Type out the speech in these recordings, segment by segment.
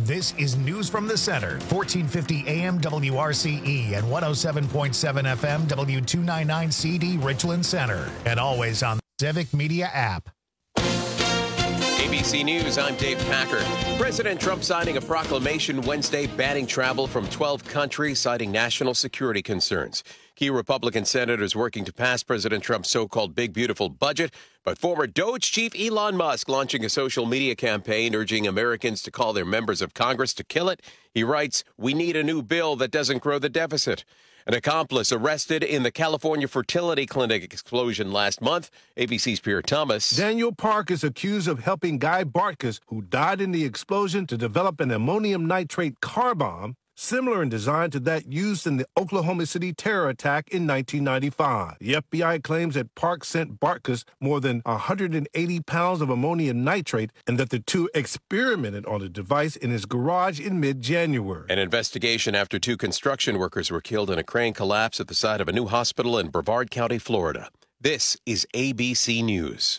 This is News from the Center, 1450 AM WRCE and 107.7 FM W299 CD Richland Center, and always on the Civic Media app. ABC News, I'm Dave Packer. President Trump signing a proclamation Wednesday banning travel from 12 countries, citing national security concerns. Key Republican senators working to pass President Trump's so-called big, beautiful budget, but former Doge chief Elon Musk launching a social media campaign urging Americans to call their members of Congress to kill it. He writes, "We need a new bill that doesn't grow the deficit." An accomplice arrested in the California fertility clinic explosion last month. ABC's Pierre Thomas. Daniel Park is accused of helping Guy Bartkus, who died in the explosion, to develop an ammonium nitrate car bomb similar in design to that used in the Oklahoma City terror attack in 1995. The FBI claims that Park sent Bartkus more than 180 pounds of ammonium nitrate and that the two experimented on the device in his garage in mid-January. An investigation after 2 construction workers were killed in a crane collapse at the site of a new hospital in Brevard County, Florida. This is ABC News.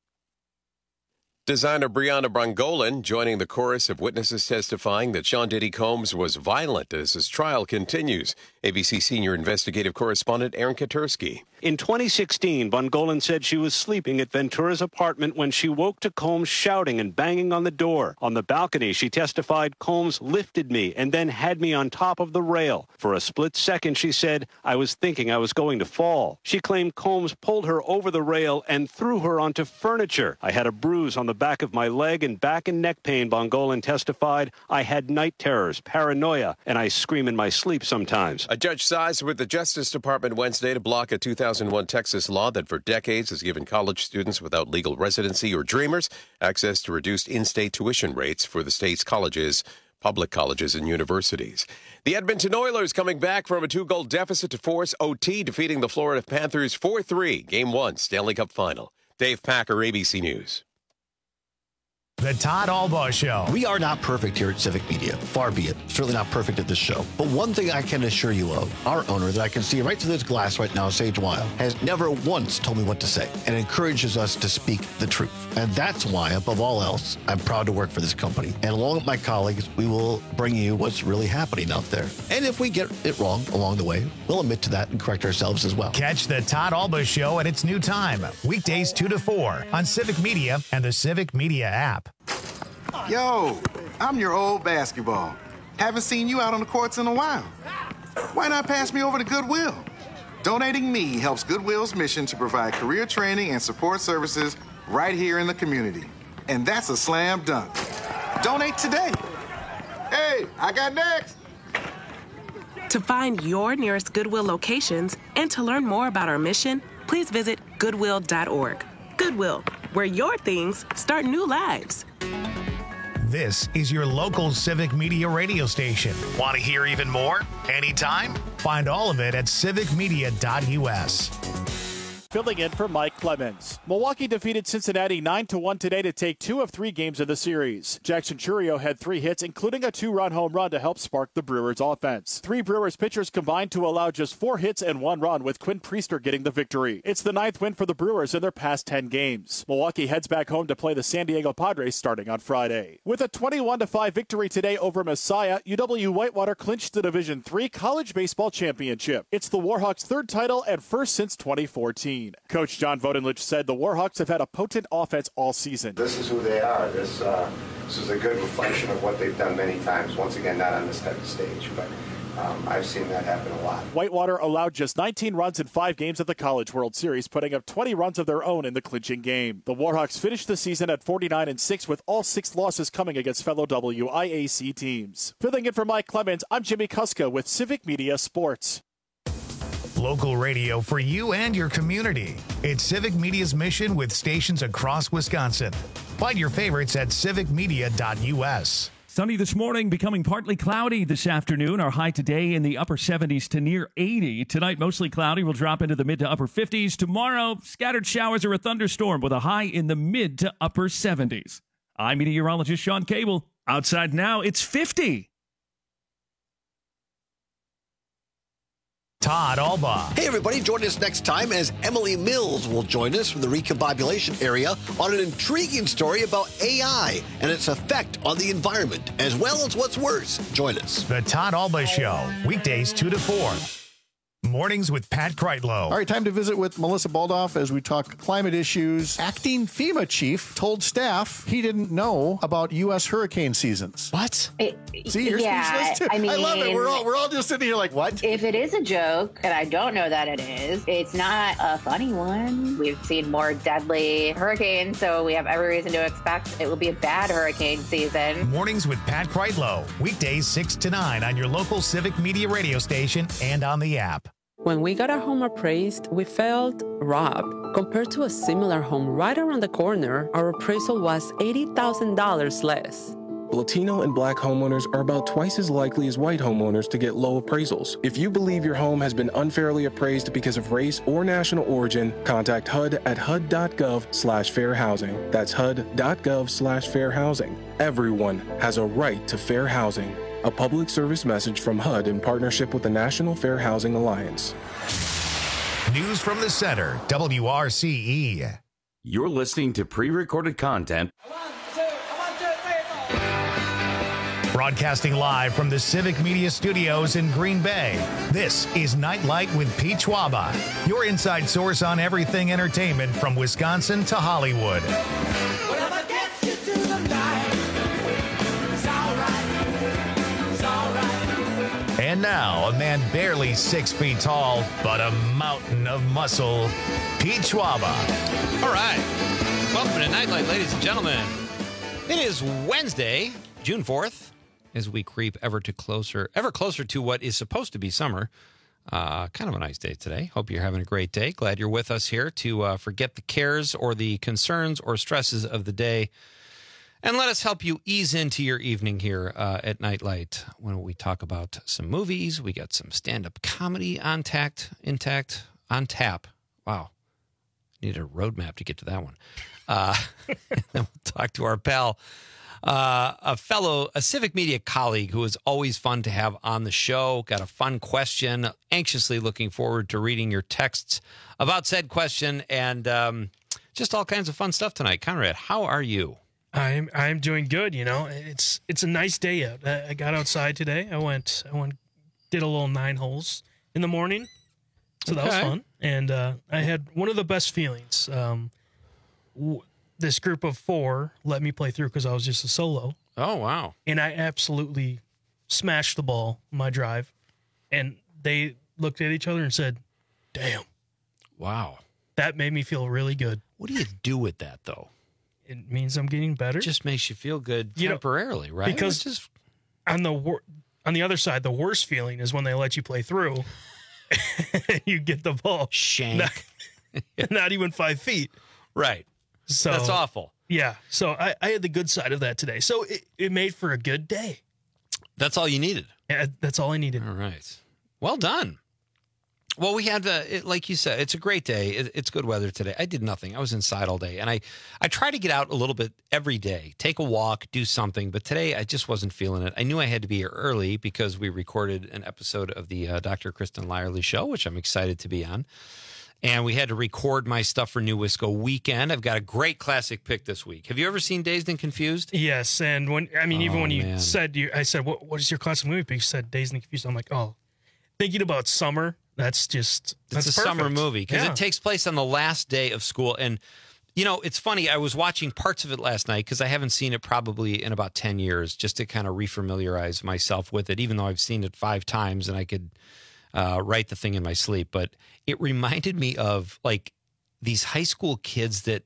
Designer Brianna Brongolan joining the chorus of witnesses testifying that Sean Diddy Combs was violent as his trial continues. ABC senior investigative correspondent Aaron Katursky. In 2016, Brongolan said she was sleeping at Ventura's apartment when she woke to Combs shouting and banging on the door. On the balcony, she testified Combs lifted me and then had me on top of the rail. For a split second, she said, I was thinking I was going to fall. She claimed Combs pulled her over the rail and threw her onto furniture. I had a bruise on the back of my leg and back and neck pain, Brongolan testified. I had night terrors, paranoia, and I scream in my sleep sometimes. A judge sides with the Justice Department Wednesday to block a 2001 Texas law that for decades has given college students without legal residency or dreamers access to reduced in-state tuition rates for the state's colleges, public colleges, and universities. The Edmonton Oilers coming back from a 2-goal deficit to force OT, defeating the Florida Panthers 4-3, Game 1 Stanley Cup Final. Dave Packer, ABC News. The Todd Albaugh Show. We are not perfect here at Civic Media. Far be it. Certainly not perfect at this show. But one thing I can assure you of, our owner that I can see right through this glass right now, Sage Weil, has never once told me what to say and encourages us to speak the truth. And that's why, above all else, I'm proud to work for this company. And along with my colleagues, we will bring you what's really happening out there. And if we get it wrong along the way, we'll admit to that and correct ourselves as well. Catch the Todd Albaugh Show at its new time, weekdays 2 to 4 on Civic Media and the Civic Media app. Yo, I'm your old basketball. Haven't seen you out on the courts in a while. Why not pass me over to Goodwill? Donating me helps Goodwill's mission to provide career training and support services right here in the community. And that's a slam dunk. Donate today. Hey, I got next. To find your nearest Goodwill locations and to learn more about our mission, please visit goodwill.org. Goodwill, where your things start new lives. This is your local Civic Media radio station. Want to hear even more? Anytime? Find all of it at civicmedia.us. Filling in for Mike Clemens. Milwaukee defeated Cincinnati 9-1 today to take 2 of 3 games of the series. Jackson Chourio had 3 hits, including a 2-run home run to help spark the Brewers' offense. 3 Brewers pitchers combined to allow just 4 hits and 1 run, with Quinn Priester getting the victory. It's the 9th win for the Brewers in their past 10 games. Milwaukee heads back home to play the San Diego Padres starting on Friday. With a 21-5 victory today over Messiah, UW-Whitewater clinched the Division III College Baseball Championship. It's the Warhawks' 3rd title and first since 2014. Coach John Vodenlich said the Warhawks have had a potent offense all season. This is who they are. This is a good reflection of what they've done many times. Once again, not on this type of stage, but I've seen that happen a lot. Whitewater allowed just 19 runs in 5 games at the College World Series, putting up 20 runs of their own in the clinching game. The Warhawks finished the season at 49-6, with all 6 losses coming against fellow WIAC teams. Filling in for Mike Clemens, I'm Jimmy Kuska with Civic Media Sports. Local radio for you and your community. It's Civic Media's mission with stations across Wisconsin. Find your favorites at civicmedia.us. Sunny this morning, becoming partly cloudy this afternoon. Our high today in the upper 70s to near 80. Tonight, mostly cloudy. We'll drop into the mid to upper 50s. Tomorrow, scattered showers or a thunderstorm with a high in the mid to upper 70s. I'm meteorologist Sean Cable. Outside now, it's 50. Todd Alba. Hey, everybody, join us next time as Emily Mills will join us from the recombobulation area on an intriguing story about AI and its effect on the environment, as well as what's worse. Join us. The Todd Alba Show, weekdays 2 to 4. Mornings with Pat Kreitlow. All right, time to visit with Melissa Baldoff as we talk climate issues. Acting FEMA chief told staff he didn't know about U.S. hurricane seasons. What? See, you're speechless too. I love it. We're all just sitting here like, what? If it is a joke, and I don't know that it is, it's not a funny one. We've seen more deadly hurricanes, so we have every reason to expect it will be a bad hurricane season. Mornings with Pat Kreitlow, weekdays 6 to 9 on your local Civic Media radio station and on the app. When we got our home appraised, we felt robbed. Compared to a similar home right around the corner, our appraisal was $80,000 less. Latino and Black homeowners are about twice as likely as white homeowners to get low appraisals. If you believe your home has been unfairly appraised because of race or national origin, contact HUD at hud.gov/fair housing. That's hud.gov/fair housing. Everyone has a right to fair housing. A public service message from HUD in partnership with the National Fair Housing Alliance. News from the center, WRCE. You're listening to pre-recorded content. Broadcasting live from the Civic Media Studios in Green Bay, this is Nightlight with Pete Schwaba, your inside source on everything entertainment from Wisconsin to Hollywood. Whatever gets you through the night, it's all right. And now, a man barely 6 feet tall, but a mountain of muscle, Pete Schwaba. All right. Welcome to Nightlight, ladies and gentlemen. It is Wednesday, June 4th, as we creep ever closer to what is supposed to be summer. Kind of a nice day today. Hope you're having a great day. Glad you're with us here to forget the cares or the concerns or stresses of the day. And let us help you ease into your evening here at Nightlight when we talk about some movies. We got some stand-up comedy on tap. Wow. Need a roadmap to get to that one. And then we'll talk to our pal, a Civic Media colleague who is always fun to have on the show. Got a fun question. Anxiously looking forward to reading your texts about said question and just all kinds of fun stuff tonight. Conrad, how are you? I'm doing good. You know, it's a nice day out. I got outside today. I went, did a little 9 holes in the morning, so that was fun. And I had one of the best feelings. This group of 4 let me play through because I was just a solo. Oh wow! And I absolutely smashed the ball on my drive, and they looked at each other and said, "Damn, wow!" That made me feel really good. What do you do with that though? It means I'm getting better. It just makes you feel good temporarily, right? Because on the other side, the worst feeling is when they let you play through and you get the ball shank, not even 5 feet. Right. So that's awful. Yeah. So I had the good side of that today. So it made for a good day. That's all you needed. Yeah, that's all I needed. All right. Well done. Well, we had, like you said, it's a great day. It's good weather today. I did nothing. I was inside all day. And I try to get out a little bit every day, take a walk, do something. But today I just wasn't feeling it. I knew I had to be here early because we recorded an episode of the Dr. Kristen Lyerly show, which I'm excited to be on. And we had to record my stuff for New Wisco Weekend. I've got a great classic pick this week. Have you ever seen Dazed and Confused? Yes. And when you said, I said, what is your classic movie pick? You said Dazed and Confused. I'm like, oh, thinking about summer. It's a summer movie because it takes place on the last day of school. And, you know, it's funny. I was watching parts of it last night because I haven't seen it probably in about 10 years just to kind of refamiliarize myself with it, even though I've seen it 5 times and I could write the thing in my sleep. But it reminded me of like these high school kids that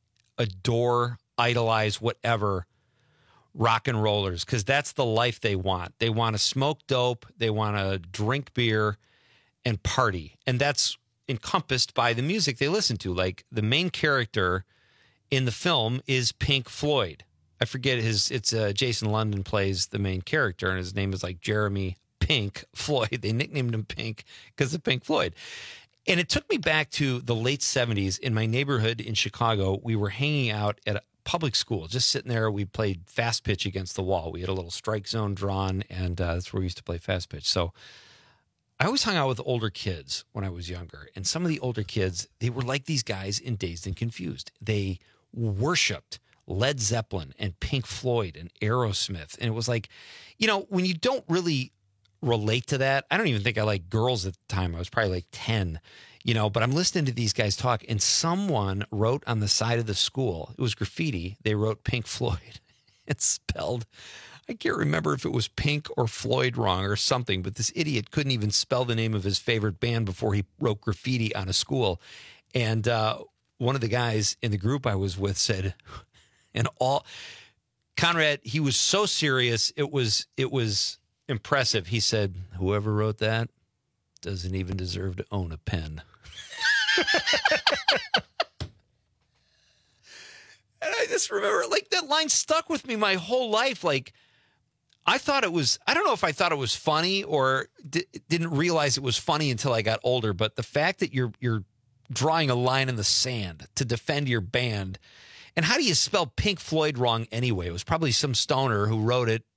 adore, idolize, whatever, rock and rollers, because that's the life they want. They want to smoke dope. They want to drink beer and party. And that's encompassed by the music they listen to. Like the main character in the film is Pink Floyd. I forget it's Jason London plays the main character and his name is like Jeremy Pink Floyd. They nicknamed him Pink because of Pink Floyd. And it took me back to the late 70s in my neighborhood in Chicago. We were hanging out at a public school, just sitting there. We played fast pitch against the wall. We had a little strike zone drawn and that's where we used to play fast pitch. So I always hung out with older kids when I was younger. And some of the older kids, they were like these guys in Dazed and Confused. They worshipped Led Zeppelin and Pink Floyd and Aerosmith. And it was like, when you don't really relate to that, I don't even think I liked girls at the time. I was probably like 10, but I'm listening to these guys talk, and someone wrote on the side of the school, it was graffiti, they wrote Pink Floyd. It's spelled, I can't remember if it was Pink or Floyd wrong or something, but this idiot couldn't even spell the name of his favorite band before he wrote graffiti on a school. And one of the guys in the group I was with said, Conrad, he was so serious, it was impressive. He said, whoever wrote that doesn't even deserve to own a pen. And I just remember, that line stuck with me my whole life. I thought it was, I don't know if I thought it was funny or didn't realize it was funny until I got older, but the fact that you're drawing a line in the sand to defend your band, and how do you spell Pink Floyd wrong anyway? It was probably some stoner who wrote it.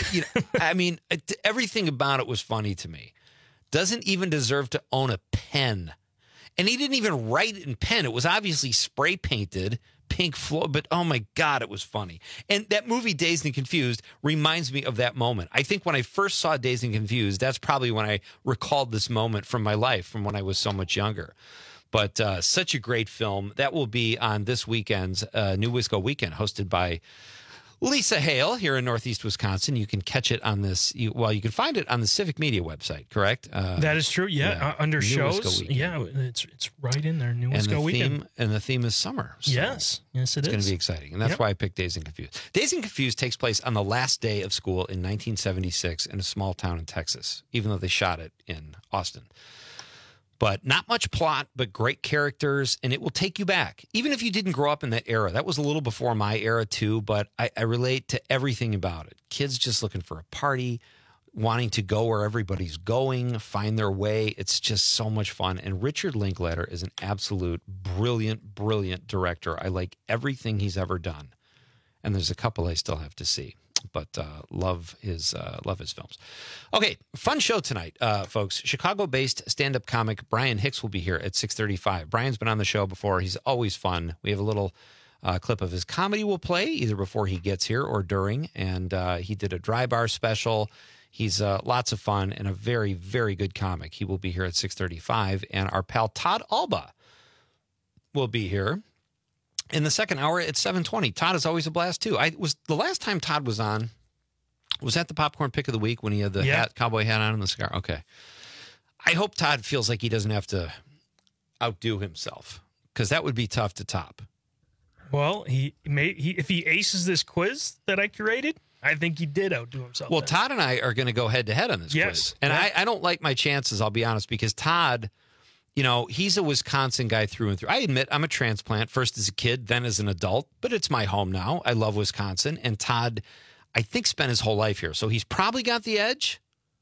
Everything about it was funny to me. Doesn't even deserve to own a pen. And he didn't even write it in pen. It was obviously spray painted Pink Floyd, but oh my God, it was funny. And that movie Dazed and Confused reminds me of that moment. I think when I first saw Dazed and Confused, that's probably when I recalled this moment from my life, from when I was so much younger. But such a great film. That will be on this weekend's New Wisco Weekend, hosted by Lisa Hale here in Northeast Wisconsin. You can catch it on you can find it on the Civic Media website, correct? That is true. Yeah. Under New shows. Yeah, it's right in there. New Wisco Weekend. And the theme is summer. So yes, it is. It's going to be exciting. And that's why I picked Dazed and Confused. Dazed and Confused takes place on the last day of school in 1976 in a small town in Texas, even though they shot it in Austin. But not much plot, but great characters, and it will take you back. Even if you didn't grow up in that era. That was a little before my era, too, but I relate to everything about it. Kids just looking for a party, wanting to go where everybody's going, find their way. It's just so much fun. And Richard Linklater is an absolute brilliant, brilliant director. I like everything he's ever done. And there's a couple I still have to see. But love his films. Okay, fun show tonight, folks. Chicago-based stand-up comic Brian Hicks will be here at 6:35. Brian's been on the show before. He's always fun. We have a little clip of his comedy we'll play either before he gets here or during. And he did a dry bar special. He's lots of fun and a very, very good comic. He will be here at 6:35. And our pal Todd Alba will be here in the second hour at 7:20. Todd is always a blast, too. The last time Todd was on, was that the popcorn pick of the week when he had the cowboy hat on and the cigar? Okay. I hope Todd feels like he doesn't have to outdo himself, because that would be tough to top. Well, if he aces this quiz that I curated, I think he did outdo himself. Well, Todd and I are going to go head-to-head on this quiz. And I don't like my chances, I'll be honest, because Todd... he's a Wisconsin guy through and through. I admit I'm a transplant, first as a kid, then as an adult, but it's my home now. I love Wisconsin. And Todd, I think, spent his whole life here. So he's probably got the edge,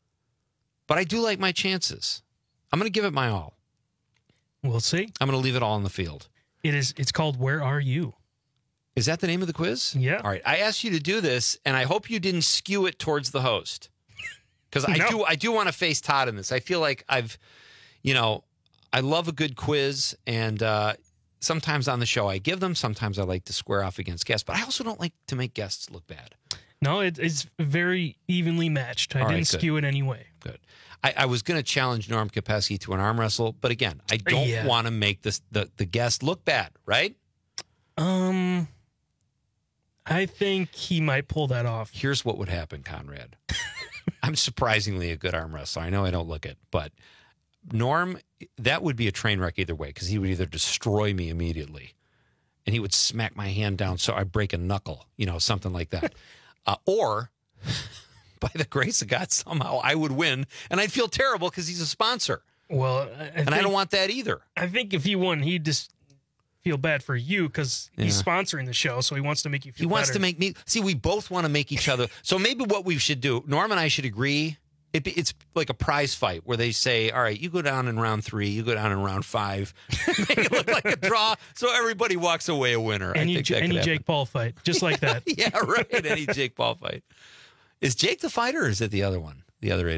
but I do like my chances. I'm going to give it my all. We'll see. I'm going to leave it all on the field. It's called Where Are You? Is that the name of the quiz? Yeah. All right. I asked you to do this, and I hope you didn't skew it towards the host. Because I do want to face Todd in this. I feel like I love a good quiz, and sometimes on the show I give them. Sometimes I like to square off against guests, but I also don't like to make guests look bad. No, it's very evenly matched. I didn't skew it any way. Good. I was going to challenge Norm Kopecky to an arm wrestle, but again, I don't want to make the guest look bad, right? I think he might pull that off. Here's what would happen, Conrad. I'm surprisingly a good arm wrestler. I know I don't look it, but Norm, that would be a train wreck either way, because he would either destroy me immediately and he would smack my hand down so I break a knuckle, something like that. Or, by the grace of God, somehow I would win and I'd feel terrible because he's a sponsor. Well, I don't want that either. I think if he won, he'd just feel bad for you because he's sponsoring the show, so he wants to make you feel better. He wants to make me... See, we both want to make each other... So maybe what we should do, Norm and I should agree... It's like a prize fight where they say, all right, you go down in round 3, you go down in round 5, make it look like a draw so everybody walks away a winner. Any Jake Paul fight, just like that. Yeah, right. Any Jake Paul fight. Is Jake the fighter or is it the other one? The other idiot?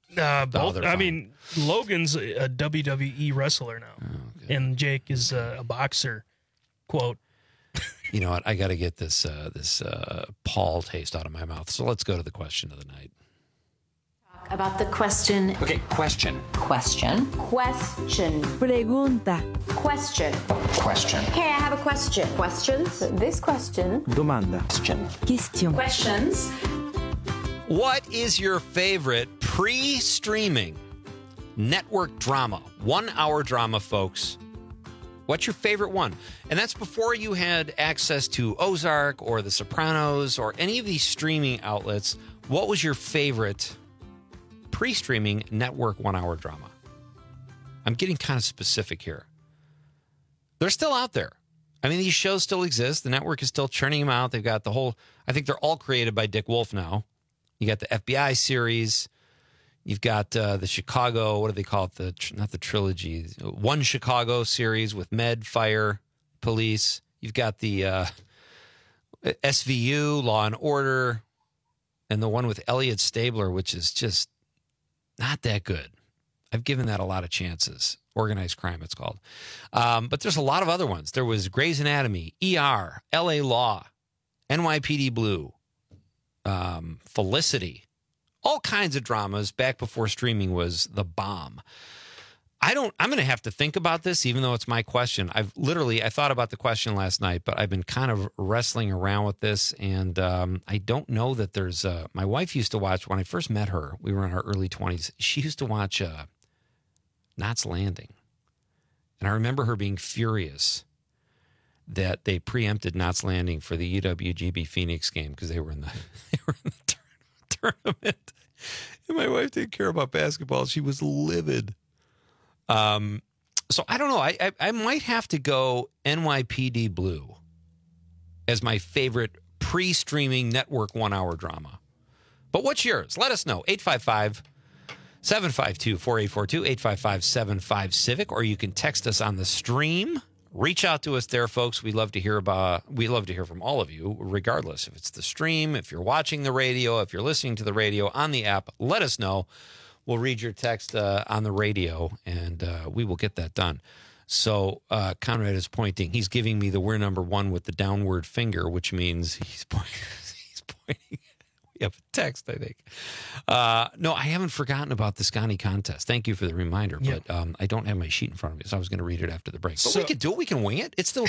Both. they're I fine. mean, Logan's a WWE wrestler now, and Jake is a boxer. Quote. You know what? I got to get this Paul taste out of my mouth. So let's go to the question of the night. About the question. Okay, question. Question. Question. Pregunta. Question. Question. Hey, I have a question. Questions? This question. Domanda. Question. Questions. What is your favorite pre-streaming network drama? 1 hour drama, folks. What's your favorite one? And that's before you had access to Ozark or The Sopranos or any of these streaming outlets. What was your favorite pre-streaming network 1 hour drama? I'm getting kind of specific here. They're still out there. I mean, these shows still exist. The network is still churning them out. They've got the whole, I think they're all created by Dick Wolf now. You got the FBI series. You've got the Chicago, what do they call it? Not the trilogy. One Chicago series with Med, Fire, Police. You've got the SVU, Law and Order, and the one with Elliot Stabler, which is just not that good. I've given that a lot of chances. Organized Crime, it's called. But there's a lot of other ones. There was Grey's Anatomy, ER, LA Law, NYPD Blue, Felicity, all kinds of dramas back before streaming was the bomb. I'm going to have to think about this, even though it's my question. I thought about the question last night, but I've been kind of wrestling around with this, and I don't know that there's my wife used to watch, when I first met her, we were in our early 20s, she used to watch Knots Landing. And I remember her being furious that they preempted Knots Landing for the UWGB Phoenix game because they were in the tournament. And my wife didn't care about basketball. She was livid. So I don't know. I might have to go NYPD Blue as my favorite pre-streaming network 1 hour drama. But what's yours? Let us know. 855-752-4842, 855-75-CIVIC, or you can text us on the stream. Reach out to us there, folks. We love to hear from all of you, regardless if it's the stream, if you're watching the radio, if you're listening to the radio on the app. Let us know. We'll read your text on the radio, and we will get that done. So Conrad is pointing. He's giving me the we're number one with the downward finger, which means he's pointing. We have a text, I think. No, I haven't forgotten about the Scani contest. Thank you for the reminder, but I don't have my sheet in front of me, so I was going to read it after the break. But we could do it. We can wing it. It's the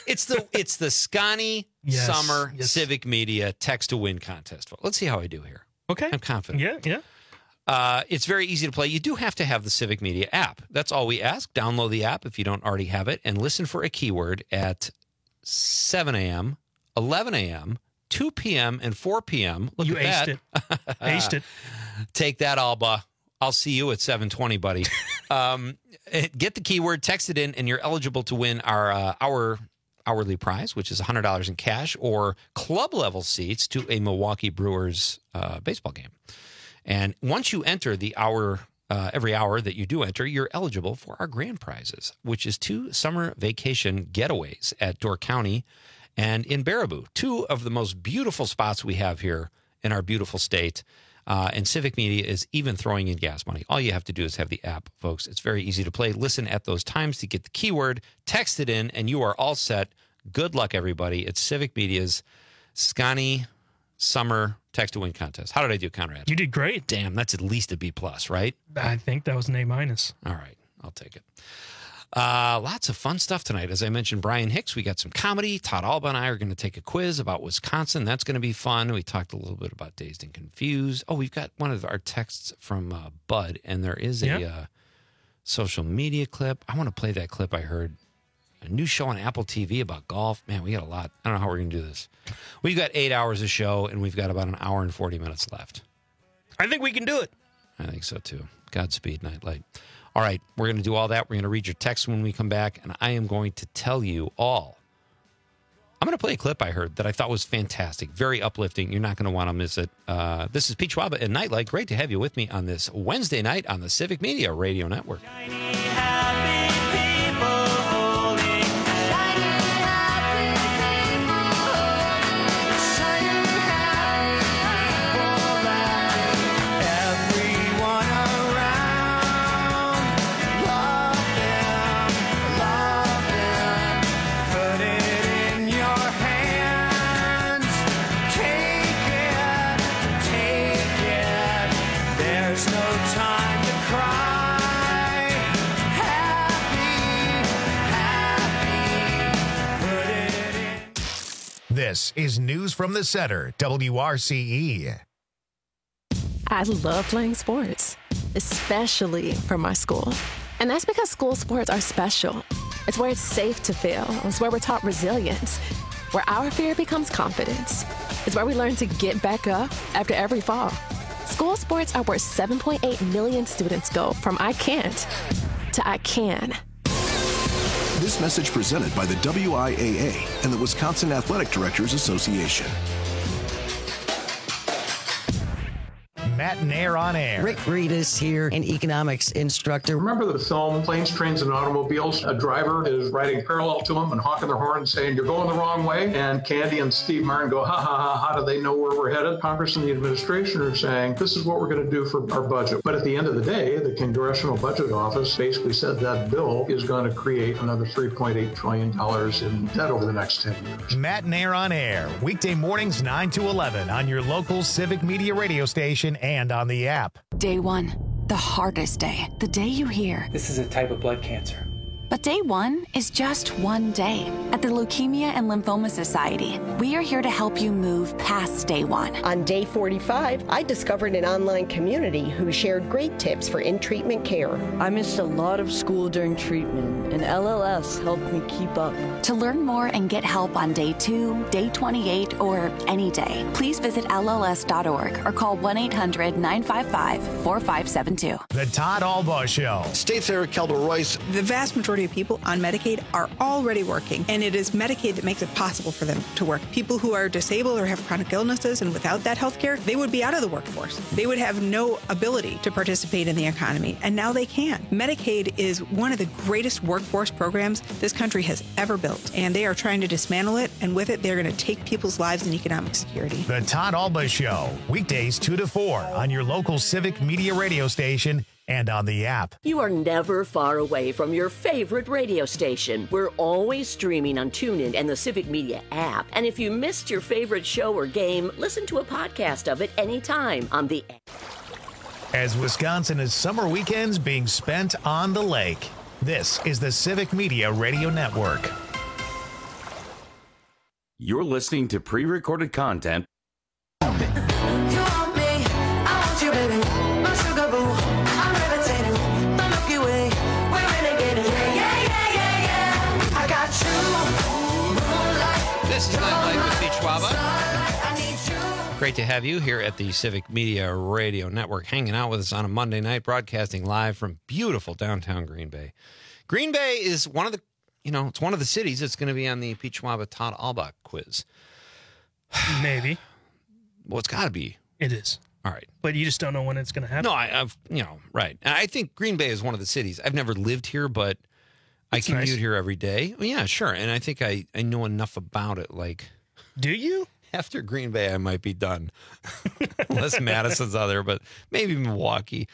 Scani Summer Civic Media Text to Win contest. Let's see how I do here. Okay, I'm confident. Yeah. It's very easy to play. You do have to have the Civic Media app. That's all we ask. Download the app if you don't already have it, and listen for a keyword at 7 a.m., 11 a.m., 2 p.m. and 4 p.m. Look you at aced that. it. Aced it. Take that, Alba. I'll see you at 7:20, buddy. Get the keyword, text it in, and you're eligible to win our hourly prize, which is $100 in cash or club-level seats to a Milwaukee Brewers baseball game. And once you enter the hour, every hour that you do enter, you're eligible for our grand prizes, which is 2 summer vacation getaways at Door County and in Baraboo, 2 of the most beautiful spots we have here in our beautiful state. And Civic Media is even throwing in gas money. All you have to do is have the app, folks. It's very easy to play. Listen at those times to get the keyword, text it in, and you are all set. Good luck, everybody. It's Civic Media's Scani Summer Text to Win contest. How did I do, Conrad? You did great. Damn, that's at least a B+, right? I think that was an A-. All right, I'll take it. Lots of fun stuff tonight. As I mentioned, Brian Hicks, we got some comedy. Todd Alba and I are going to take a quiz about Wisconsin. That's going to be fun. We talked a little bit about Dazed and Confused. Oh, we've got one of our texts from Bud, and there is a social media clip. I want to play that clip I heard. A new show on Apple TV about golf. Man, we got a lot. I don't know how we're going to do this. We've got 8 hours of show, and we've got about an hour and 40 minutes left. I think we can do it. I think so, too. Godspeed, Nightlight. All right, we're going to do all that. We're going to read your text when we come back, and I am going to tell you all. I'm going to play a clip I heard that I thought was fantastic, very uplifting. You're not going to want to miss it. This is Pete Schwab and Nightlight. Great to have you with me on this Wednesday night on the Civic Media Radio Network. Every one of There's no time to cry. Happy, put it in. This is News from the Center, WRCE. I love playing sports, especially for my school. And that's because school sports are special. It's where it's safe to fail. It's where we're taught resilience, where our fear becomes confidence. It's where we learn to get back up after every fall. School sports are where 7.8 million students go from I can't to I can. This message presented by the WIAA and the Wisconsin Athletic Directors Association. Matt Nair on air. Rick Reedus here, an economics instructor. Remember the film Planes, Trains, and Automobiles? A driver is riding parallel to him and honking their horn and saying, "You're going the wrong way." And Candy and Steve Martin go, "Ha, ha, ha, how do they know where we're headed?" Congress and the administration are saying, "This is what we're going to do for our budget." But at the end of the day, the Congressional Budget Office basically said that bill is going to create another $3.8 trillion in debt over the next 10 years. Matt Nair on air, weekday mornings 9 to 11 on your local Civic Media radio station and on the app. Day one, the hardest day, the day you hear, "This is a type of blood cancer." But day one is just one day. At the Leukemia and Lymphoma Society, we are here to help you move past day one. On day 45, I discovered an online community who shared great tips for in-treatment care. I missed a lot of school during treatment, and LLS helped me keep up. To learn more and get help on day 2, day 28, or any day, please visit LLS.org or call 1-800-955-4572. The Todd Albaugh Show. State Senator Kelda Royce. The vast majority of people on Medicaid are already working, and it is Medicaid that makes it possible for them to work. People who are disabled or have chronic illnesses and without that health care, they would be out of the workforce. They would have no ability to participate in the economy, and now they can. Medicaid is one of the greatest workforce programs this country has ever built, and they are trying to dismantle it, and with it, they're going to take people's lives and economic security. The Todd Albaugh Show, weekdays 2 to 4 on your local Civic Media radio station and on the app. You are never far away from your favorite radio station. We're always streaming on TuneIn and the Civic Media app. And if you missed your favorite show or game, listen to a podcast of it anytime on the app. As Wisconsin is summer weekends being spent on the lake, this is the Civic Media Radio Network. You're listening to pre-recorded content. You want me, I want you, baby. My sugar boo, I'm levitating. The Milky Way, we're renegading. Yeah. I got you, moonlight. This is Nightlife with Beach Schwaba. Great to have you here at the Civic Media Radio Network, hanging out with us on a Monday night, broadcasting live from beautiful downtown Green Bay. Green Bay is one of the, it's one of the cities that's going to be on the Pete Schwaba Todd Albaugh quiz. Maybe. Well, it's got to be. It is. All right. But you just don't know when it's going to happen. No, I've right. And I think Green Bay is one of the cities. I've never lived here, but I commute here every day. Well, yeah, sure. And I think I know enough about it. Like, do you? After Green Bay, I might be done. Unless Madison's other, but maybe Milwaukee.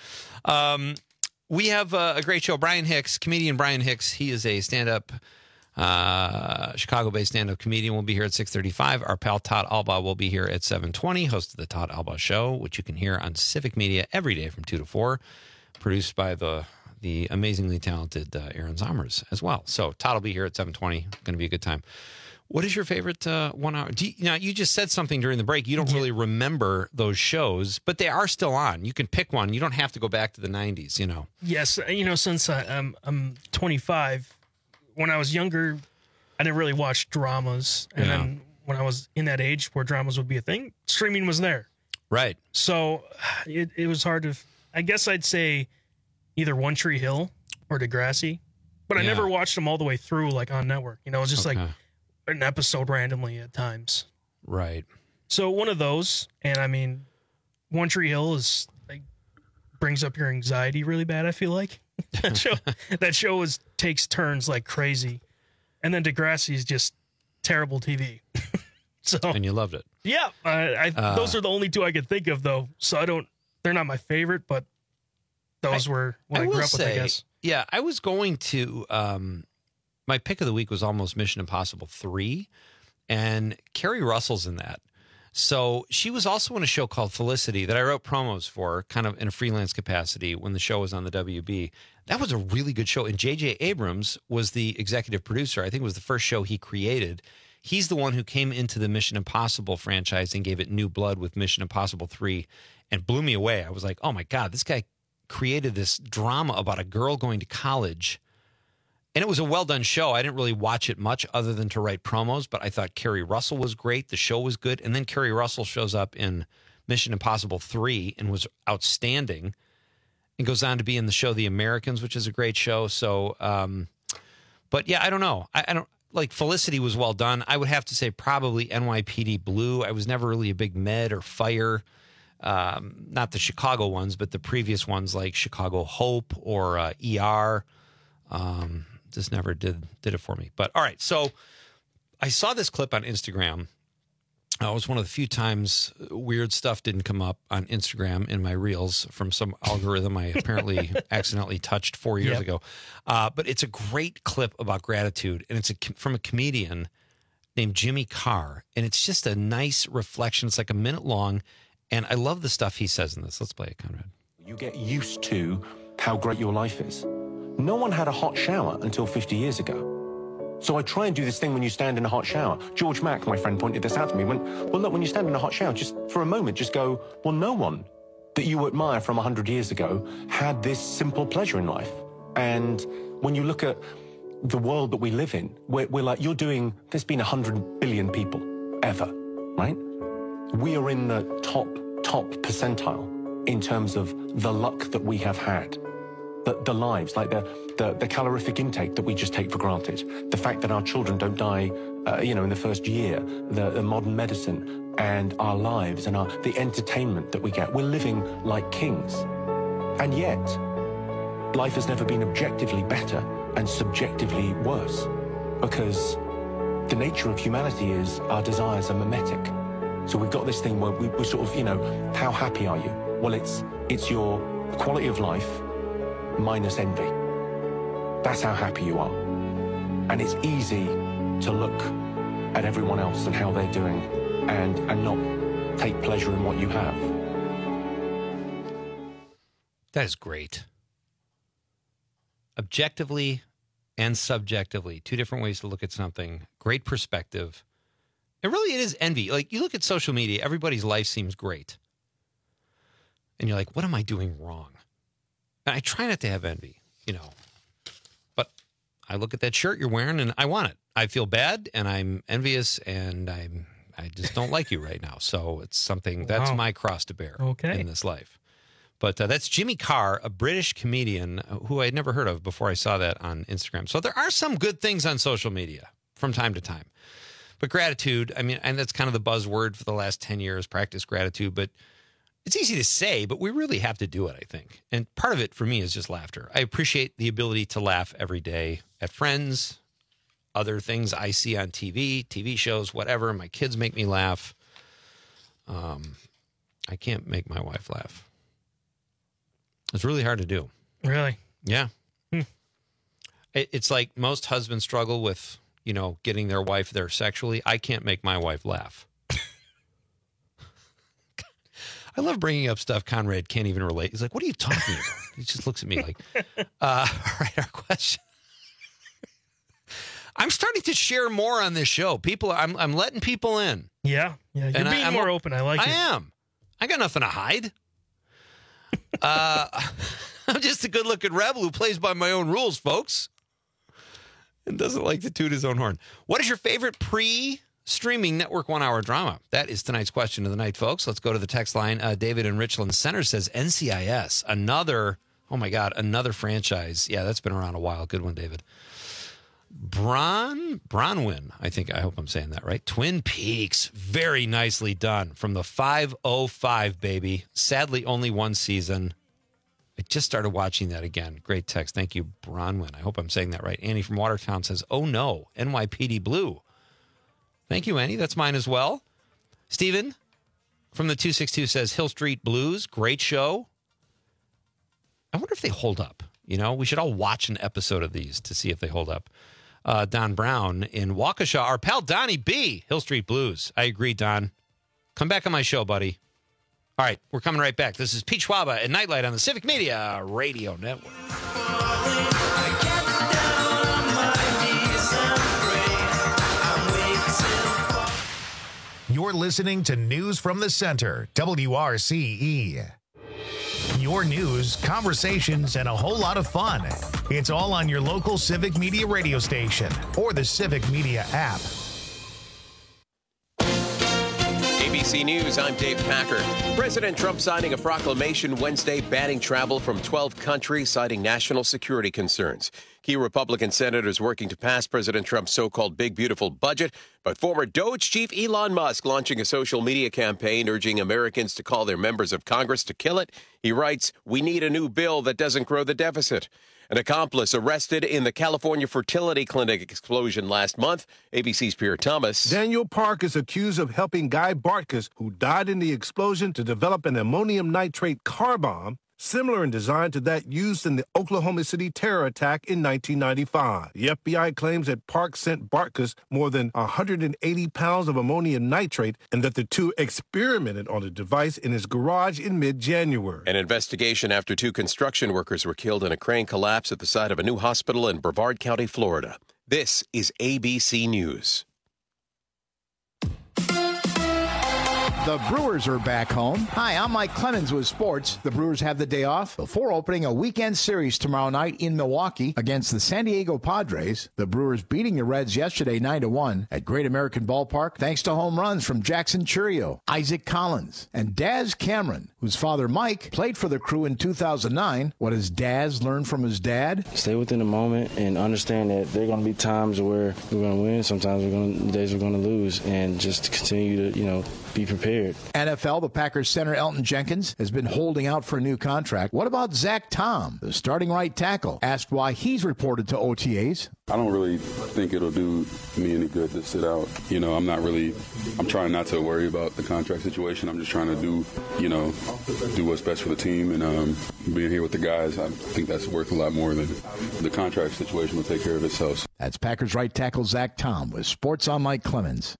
We have a great show. Brian Hicks, comedian Brian Hicks. He is a stand-up, Chicago-based stand-up comedian. Will be here at 6:35. Our pal Todd Albaugh will be here at 7:20. Host of the Todd Albaugh Show, which you can hear on Civic Media every day from 2 to 4. Produced by the amazingly talented Aaron Zommers as well. So Todd will be here at 7:20. Going to be a good time. What is your favorite 1 hour? Now, you just said something during the break. You don't really remember those shows, but they are still on. You can pick one. You don't have to go back to the 90s, Yes, since I'm 25, when I was younger, I didn't really watch dramas. And then when I was in that age where dramas would be a thing, streaming was there. Right. So it was hard to, I guess I'd say either One Tree Hill or Degrassi, but I never watched them all the way through, like on network. It was just like an episode randomly at times. Right. So one of those, and I mean, One Tree Hill is like brings up your anxiety really bad. I feel like that show takes turns like crazy, and then Degrassi is just terrible TV. And you loved it. Yeah, those are the only two I could think of though. So they're not my favorite, but those were when I grew up with, I guess. Yeah, I was going to. My pick of the week was almost Mission Impossible 3, and Kerry Russell's in that. So she was also in a show called Felicity that I wrote promos for, kind of in a freelance capacity when the show was on the WB. That was a really good show. And J.J. Abrams was the executive producer. I think it was the first show he created. He's the one who came into the Mission Impossible franchise and gave it new blood with Mission Impossible 3 and blew me away. I was like, oh my God, this guy created this drama about a girl going to college. And it was a well-done show. I didn't really watch it much other than to write promos, but I thought Kerry Russell was great. The show was good. And then Kerry Russell shows up in Mission Impossible 3 and was outstanding and goes on to be in the show The Americans, which is a great show. So, but yeah, I don't know. I don't like Felicity was well done. I would have to say probably NYPD Blue. I was never really a big Med or Fire. Not the Chicago ones, but the previous ones like Chicago Hope or ER. Just never did it for me. But all right, so I saw this clip on Instagram. It was one of the few times weird stuff didn't come up on Instagram in my reels from some algorithm I apparently accidentally touched 4 years ago. But it's a great clip about gratitude, and it's from a comedian named Jimmy Carr, and it's just a nice reflection. It's like a minute long, and I love the stuff he says in this. Let's play it, Conrad. You get used to how great your life is. No one had a hot shower until 50 years ago. So I try and do this thing when you stand in a hot shower. George Mack, my friend, pointed this out to me. Well, look, when you stand in a hot shower, just for a moment, just go, well, no one that you admire from 100 years ago had this simple pleasure in life. And when you look at the world that we live in, we're like, there's been 100 billion people ever, right? We are in the top percentile in terms of the luck that we have had. The lives, like the calorific intake that we just take for granted, the fact that our children don't die, in the first year, the modern medicine and our lives and the entertainment that we get. We're living like kings. And yet, life has never been objectively better and subjectively worse, because the nature of humanity is our desires are mimetic. So we've got this thing where we sort of, how happy are you? Well, it's your quality of life minus envy. That's how happy you are. And it's easy to look at everyone else and how they're doing and not take pleasure in what you have. That is great. Objectively and subjectively, two different ways to look at something. Great perspective. It is envy. Like, you look at social media, everybody's life seems great. And you're like, what am I doing wrong? And I try not to have envy, but I look at that shirt you're wearing and I want it. I feel bad and I'm envious and I just don't like you right now. So it's something that's my cross to bear in this life. But that's Jimmy Carr, a British comedian who I had never heard of before I saw that on Instagram. So there are some good things on social media from time to time. But gratitude, and that's kind of the buzzword for the last 10 years, practice gratitude. But it's easy to say, but we really have to do it, I think. And part of it for me is just laughter. I appreciate the ability to laugh every day at friends, other things I see on TV shows, whatever. My kids make me laugh. I can't make my wife laugh. It's really hard to do. Really? Yeah. It's like most husbands struggle with, getting their wife there sexually. I can't make my wife laugh. I love bringing up stuff Conrad can't even relate. He's like, what are you talking about? He just looks at me like, all right, our question. I'm starting to share more on this show. I'm letting people in. Yeah. You're being more open. I like it. I am. I got nothing to hide. I'm just a good-looking rebel who plays by my own rules, folks, and doesn't like to toot his own horn. What is your favorite streaming network 1 hour drama? That is tonight's question of the night, folks. Let's go to the text line. David in Richland Center says NCIS, another franchise. Yeah, that's been around a while. Good one, David. Bronwyn, I hope I'm saying that right. Twin Peaks, very nicely done from the 505, baby. Sadly, only one season. I just started watching that again. Great text. Thank you, Bronwyn. I hope I'm saying that right. Annie from Watertown says, oh no, NYPD Blue. Thank you, Annie. That's mine as well. Steven from the 262 says Hill Street Blues. Great show. I wonder if they hold up. We should all watch an episode of these to see if they hold up. Don Brown in Waukesha. Our pal Donnie B. Hill Street Blues. I agree, Don. Come back on my show, buddy. All right, we're coming right back. This is Pete Schwaba at Nightlight on the Civic Media Radio Network. You're listening to News from the Center, WRCE. Your news, conversations, and a whole lot of fun. It's all on your local Civic Media radio station or the Civic Media app. ABC News, I'm Dave Packer. President Trump signing a proclamation Wednesday banning travel from 12 countries, citing national security concerns. Key Republican senators working to pass President Trump's so-called big, beautiful budget, but former DOGE chief Elon Musk launching a social media campaign urging Americans to call their members of Congress to kill it. He writes, "We need a new bill that doesn't grow the deficit." An accomplice arrested in the California fertility clinic explosion last month. ABC's Pierre Thomas. Daniel Park is accused of helping Guy Bartkus, who died in the explosion, to develop an ammonium nitrate car bomb, similar in design to that used in the Oklahoma City terror attack in 1995. The FBI claims that Park sent Bartkus more than 180 pounds of ammonium nitrate and that the two experimented on the device in his garage in mid-January. An investigation after 2 construction workers were killed in a crane collapse at the site of a new hospital in Brevard County, Florida. This is ABC News. The Brewers are back home. Hi, I'm Mike Clemens with sports. The Brewers have the day off before opening a weekend series tomorrow night in Milwaukee against the San Diego Padres. The Brewers beating the Reds yesterday 9-1 at Great American Ballpark thanks to home runs from Jackson Churio, Isaac Collins, and Daz Cameron, whose father Mike played for the Crew in 2009. What has Daz learned from his dad? Stay within the moment and understand that there are going to be times where we're going to win, sometimes days we're going to lose, and just continue to, be prepared. NFL, the Packers center Elton Jenkins has been holding out for a new contract. What about Zach Tom, the starting right tackle? Asked why he's reported to OTAs. I don't really think it'll do me any good to sit out. I'm trying not to worry about the contract situation. I'm just trying to do what's best for the team. And being here with the guys, I think that's worth a lot more than the contract situation will take care of itself. That's Packers right tackle Zach Tom with Sports on Mike Clemens.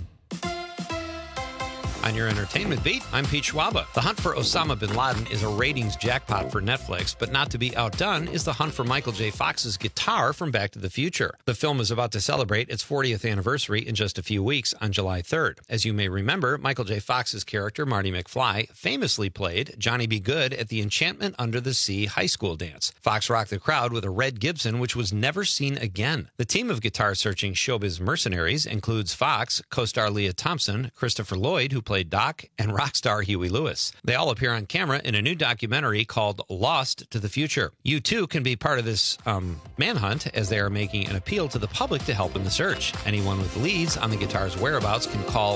On your entertainment beat, I'm Pete Schwaba. The hunt for Osama bin Laden is a ratings jackpot for Netflix, but not to be outdone is the hunt for Michael J. Fox's guitar from Back to the Future. The film is about to celebrate its 40th anniversary in just a few weeks on July 3rd. As you may remember, Michael J. Fox's character, Marty McFly, famously played Johnny B. Good at the Enchantment Under the Sea high school dance. Fox rocked the crowd with a red Gibson, which was never seen again. The team of guitar-searching showbiz mercenaries includes Fox, co-star Leah Thompson, Christopher Lloyd, who played Doc, and rock star Huey Lewis. They all appear on camera in a new documentary called Lost to the Future. You too can be part of this manhunt, as they are making an appeal to the public to help in the search. Anyone with leads on the guitar's whereabouts can call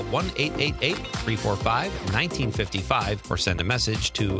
1-888-345-1955 or send a message to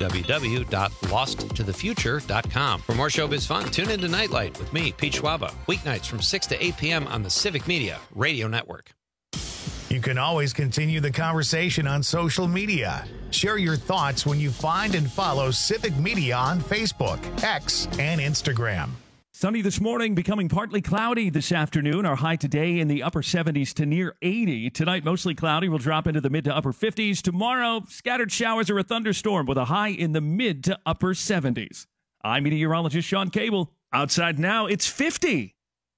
www.losttothefuture.com. For more showbiz fun, tune into Nightlight with me, Pete Schwaba, weeknights from 6 to 8 p.m. on the Civic Media Radio Network. You can always continue the conversation on social media. Share your thoughts when you find and follow Civic Media on Facebook, X, and Instagram. Sunny this morning, becoming partly cloudy this afternoon. Our high today in the upper 70s to near 80. Tonight, mostly cloudy. We'll drop into the mid to upper 50s. Tomorrow, scattered showers or a thunderstorm with a high in the mid to upper 70s. I'm meteorologist Sean Cable. Outside now, it's 50.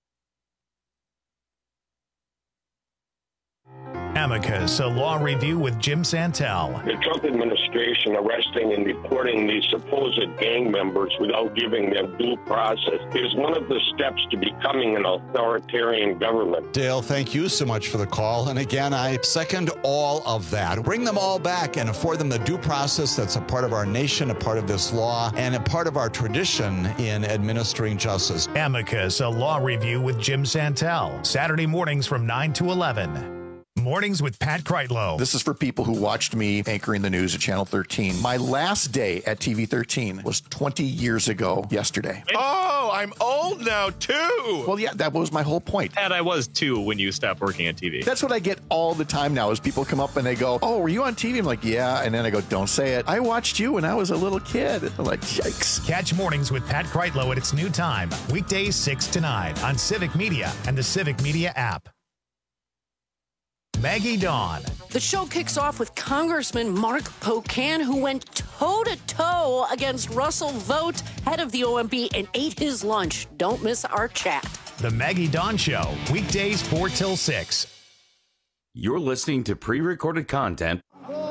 Amicus, a law review with Jim Santel. The Trump administration arresting and deporting these supposed gang members without giving them due process is one of the steps to becoming an authoritarian government. Dale, thank you so much for the call. And again, I second all of that. Bring them all back and afford them the due process that's a part of our nation, a part of this law, and a part of our tradition in administering justice. Amicus, a law review with Jim Santel. Saturday mornings from 9 to 11. Mornings with Pat Kreitlow. This is for people who watched me anchoring the news at Channel 13. My last day at TV 13 was 20 years ago yesterday. Oh, I'm old now, too. Well, yeah, that was my whole point. And I was, too, when you stopped working on TV. That's what I get all the time now is people come up and they go, oh, were you on TV? I'm like, yeah. And then I go, don't say it. I watched you when I was a little kid. I'm like, yikes. Catch Mornings with Pat Kreitlow at its new time. Weekdays 6 to 9 on Civic Media and the Civic Media app. Maggie Dawn. The show kicks off with Congressman Mark Pocan, who went toe-to-toe against Russell Vogt, head of the OMB, and ate his lunch. Don't miss our chat. The Maggie Dawn Show, weekdays 4 till 6. You're listening to pre-recorded content.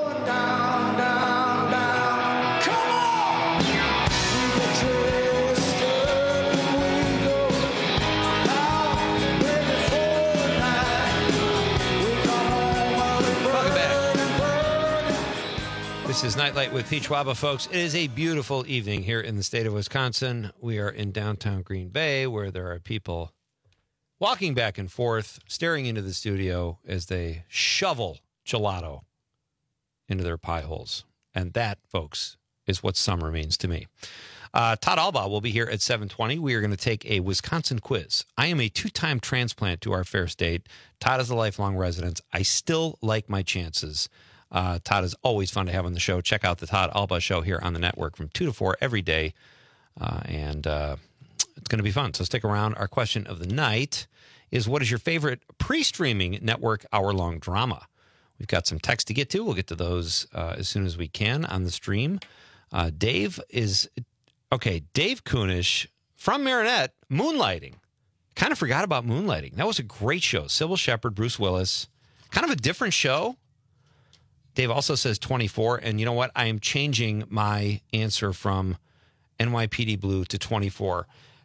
This is Nightlight with Peach Waba, folks. It is a beautiful evening here in the state of Wisconsin. We are in downtown Green Bay, where there are people walking back and forth, staring into the studio as they shovel gelato into their pie holes. And that, folks, is what summer means to me. Todd Albaugh will be here at 7:20. We are going to take a Wisconsin quiz. I am a 2-time transplant to our fair state. Todd is a lifelong resident. I still like my chances. Todd is always fun to have on the show. Check out the Todd Albaugh Show here on the network from 2 to 4 every day. And it's going to be fun. So stick around. Our question of the night is, what is your favorite pre-streaming network hour-long drama? We've got some text to get to. We'll get to those as soon as we can on the stream. Dave Kunish from Marinette, Moonlighting. Kind of forgot about Moonlighting. That was a great show. Sybil Shepherd, Bruce Willis. Kind of a different show. Dave also says 24, and you know what? I am changing my answer from NYPD Blue to 24.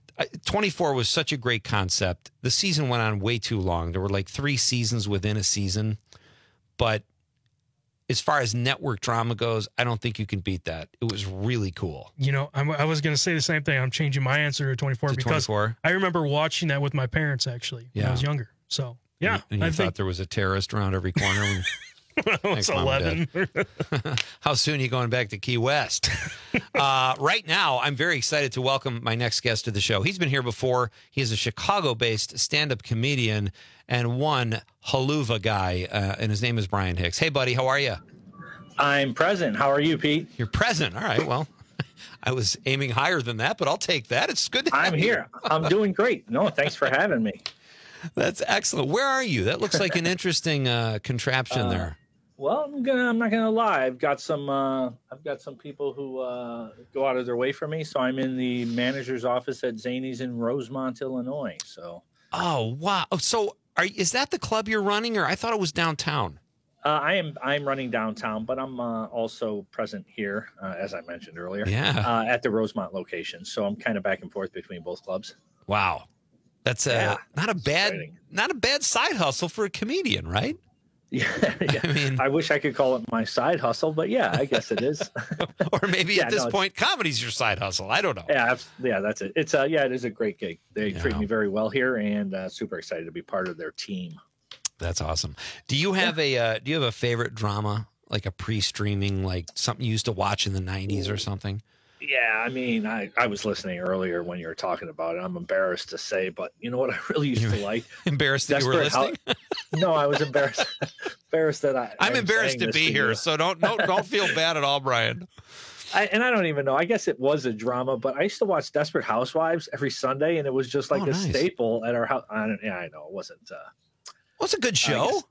24 was such a great concept. The season went on way too long. There were like 3 seasons within a season. But as far as network drama goes, I don't think you can beat that. It was really cool. You know, I was going to say the same thing. I'm changing my answer to 24 because 24? I remember watching that with my parents, actually, when I was younger. So, yeah. And you thought there was a terrorist around every corner when... It's 11. How soon are you going back to Key West? Right now, I'm very excited to welcome my next guest to the show. He's been here before. He is a Chicago-based stand-up comedian and one haluva guy, and his name is Brian Hicks. Hey, buddy, how are you? I'm present. How are you, Pete? You're present. All right, well, I was aiming higher than that, but I'll take that. It's good to have I'm here. I'm doing great. No, thanks for having me. That's excellent. Where are you? That looks like an interesting contraption there. Well, I'm not gonna lie. I've got some people who go out of their way for me. So I'm in the manager's office at Zany's in Rosemont, Illinois. So. Oh wow! So is that the club you're running, or I thought it was downtown? I'm running downtown, but I'm also present here, as I mentioned earlier. Yeah. At the Rosemont location. So I'm kind of back and forth between both clubs. Wow, that's not a bad side hustle for a comedian, right? Yeah, I mean, I wish I could call it my side hustle, but yeah, I guess it is. Or maybe at this point, comedy's your side hustle. I don't know. Yeah, that's it. It's it is a great gig. They treat me very well here, and super excited to be part of their team. That's awesome. Do you have a favorite drama, like a pre-streaming, like something you used to watch in the 90s or something? Yeah, I mean, I was listening earlier when you were talking about it. I'm embarrassed to say, but you know what I really used to like? Embarrassed that you were listening? No, I was embarrassed. Embarrassed that I'm embarrassed to be here, so don't feel bad at all, Brian. I don't even know. I guess it was a drama, but I used to watch Desperate Housewives every Sunday, and it was just like a staple at our house. I know it wasn't. What's a good show?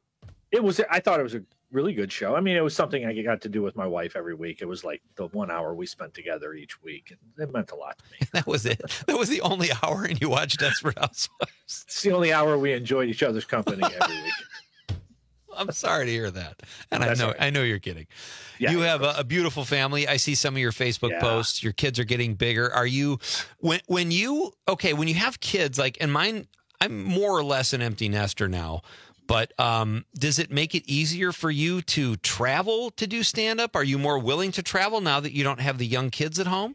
I thought it was a really good show. I mean, it was something I got to do with my wife every week. It was like the 1 hour we spent together each week, and it meant a lot to me. That was it. That was the only hour, and you watched Desperate Housewives. It's the only hour we enjoyed each other's company every week. I'm sorry to hear that, and I know you're kidding. Yeah, you have a beautiful family. I see some of your Facebook posts. Your kids are getting bigger. Are you when you have kids like, and mine? I'm more or less an empty nester now. But does it make it easier for you to travel to do stand-up? Are you more willing to travel now that you don't have the young kids at home?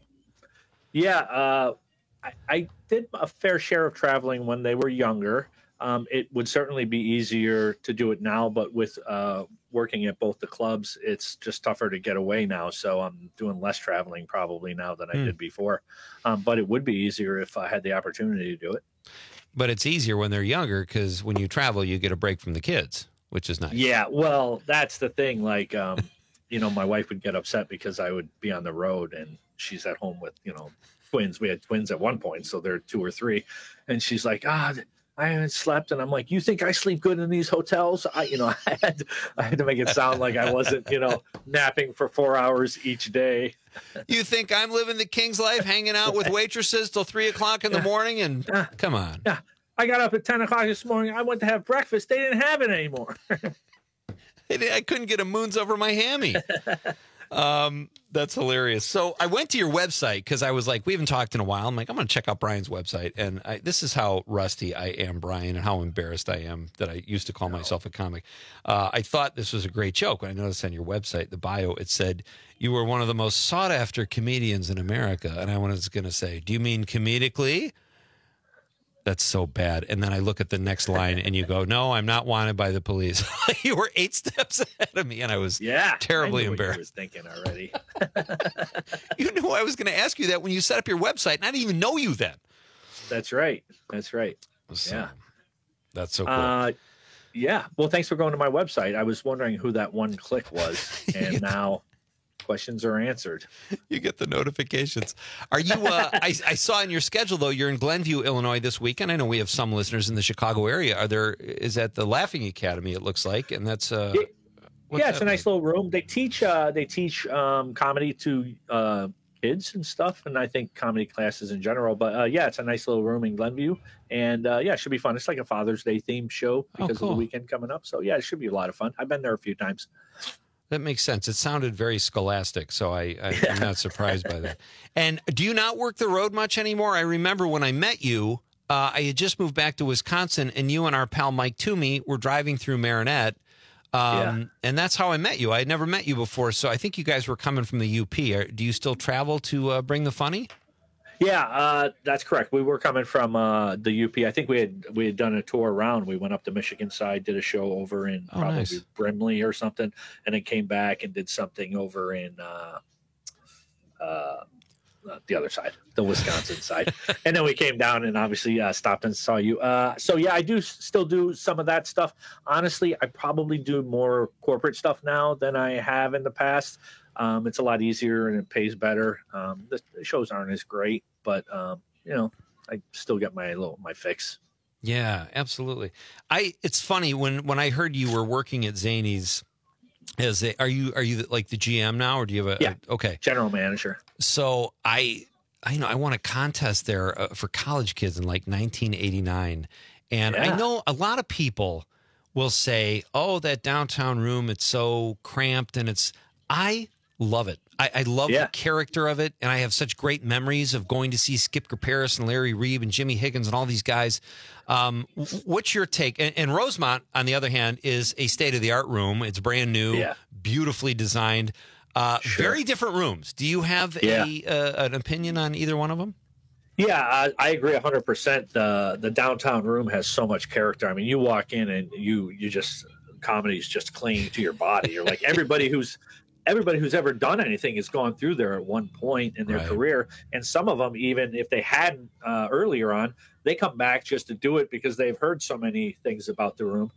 Yeah, I did a fair share of traveling when they were younger. It would certainly be easier to do it now, but with working at both the clubs, it's just tougher to get away now. So I'm doing less traveling probably now than I did before. But it would be easier if I had the opportunity to do it. But it's easier when they're younger because when you travel, you get a break from the kids, which is nice. Yeah, well, that's the thing. Like, my wife would get upset because I would be on the road and she's at home with, twins. We had twins at one point, so they're 2 or 3. And she's like, I haven't slept. And I'm like, you think I sleep good in these hotels? I had to make it sound like I wasn't, napping for 4 hours each day. You think I'm living the king's life, hanging out with waitresses till 3 o'clock in the morning? And come on. Yeah. I got up at 10 o'clock this morning. I went to have breakfast. They didn't have it anymore. I couldn't get a moons over my hammy. That's hilarious. So I went to your website because I was like, we haven't talked in a while. I'm like, I'm going to check out Brian's website. And this is how rusty I am, Brian, and how embarrassed I am that I used to call myself a comic. I thought this was a great joke. When I noticed on your website, the bio, it said, you were one of the most sought after comedians in America. And I was going to say, do you mean comedically? That's so bad. And then I look at the next line and you go, no, I'm not wanted by the police. You were 8 steps ahead of me. And I was terribly embarrassed. I was thinking already. You knew I was going to ask you that when you set up your website. And I didn't even know you then. That's right. So, yeah. That's so cool. Yeah. Well, thanks for going to my website. I was wondering who that one click was. And now questions are answered. You get the notifications. Are you, I saw in your schedule, though, you're in Glenview, Illinois this weekend. I know we have some listeners in the Chicago area. Is that the Laughing Academy, it looks like? And that's, it's a nice little room. They teach comedy to kids and stuff. And I think comedy classes in general, but it's a nice little room in Glenview. And it should be fun. It's like a Father's Day themed show because of the weekend coming up. So it should be a lot of fun. I've been there a few times. That makes sense. It sounded very scholastic, so I'm not surprised by that. And do you not work the road much anymore? I remember when I met you, I had just moved back to Wisconsin, and you and our pal Mike Toomey were driving through Marinette, and that's how I met you. I had never met you before, so I think you guys were coming from the UP. Do you still travel to bring the funny? Yeah, that's correct. We were coming from the UP. I think we had done a tour around. We went up the Michigan side, did a show over in probably Brimley or something, and then came back and did something over in the other side, the Wisconsin side. And then we came down and obviously stopped and saw you. So I do still do some of that stuff. Honestly, I probably do more corporate stuff now than I have in the past. It's a lot easier and it pays better. The shows aren't as great, but I still get my fix. Yeah, absolutely. It's funny when I heard you were working at Zanies. Are you like the GM now, or do you have okay, general manager? So I won a contest there for college kids in like 1989, and I know a lot of people will say, "Oh, that downtown room, it's so cramped," and I love it. I love the character of it, and I have such great memories of going to see Skip Kaparis and Larry Reeb and Jimmy Higgins and all these guys. What's your take? And Rosemont, on the other hand, is a state-of-the-art room. It's brand new, beautifully designed. Very different rooms. Do you have an opinion on either one of them? Yeah, I agree 100%. The downtown room has so much character. I mean, you walk in and you just comedy's just clinging to your body. You're like everybody who's ever done anything has gone through there at one point in their career. And some of them, even if they hadn't earlier on, they come back just to do it because they've heard so many things about the room.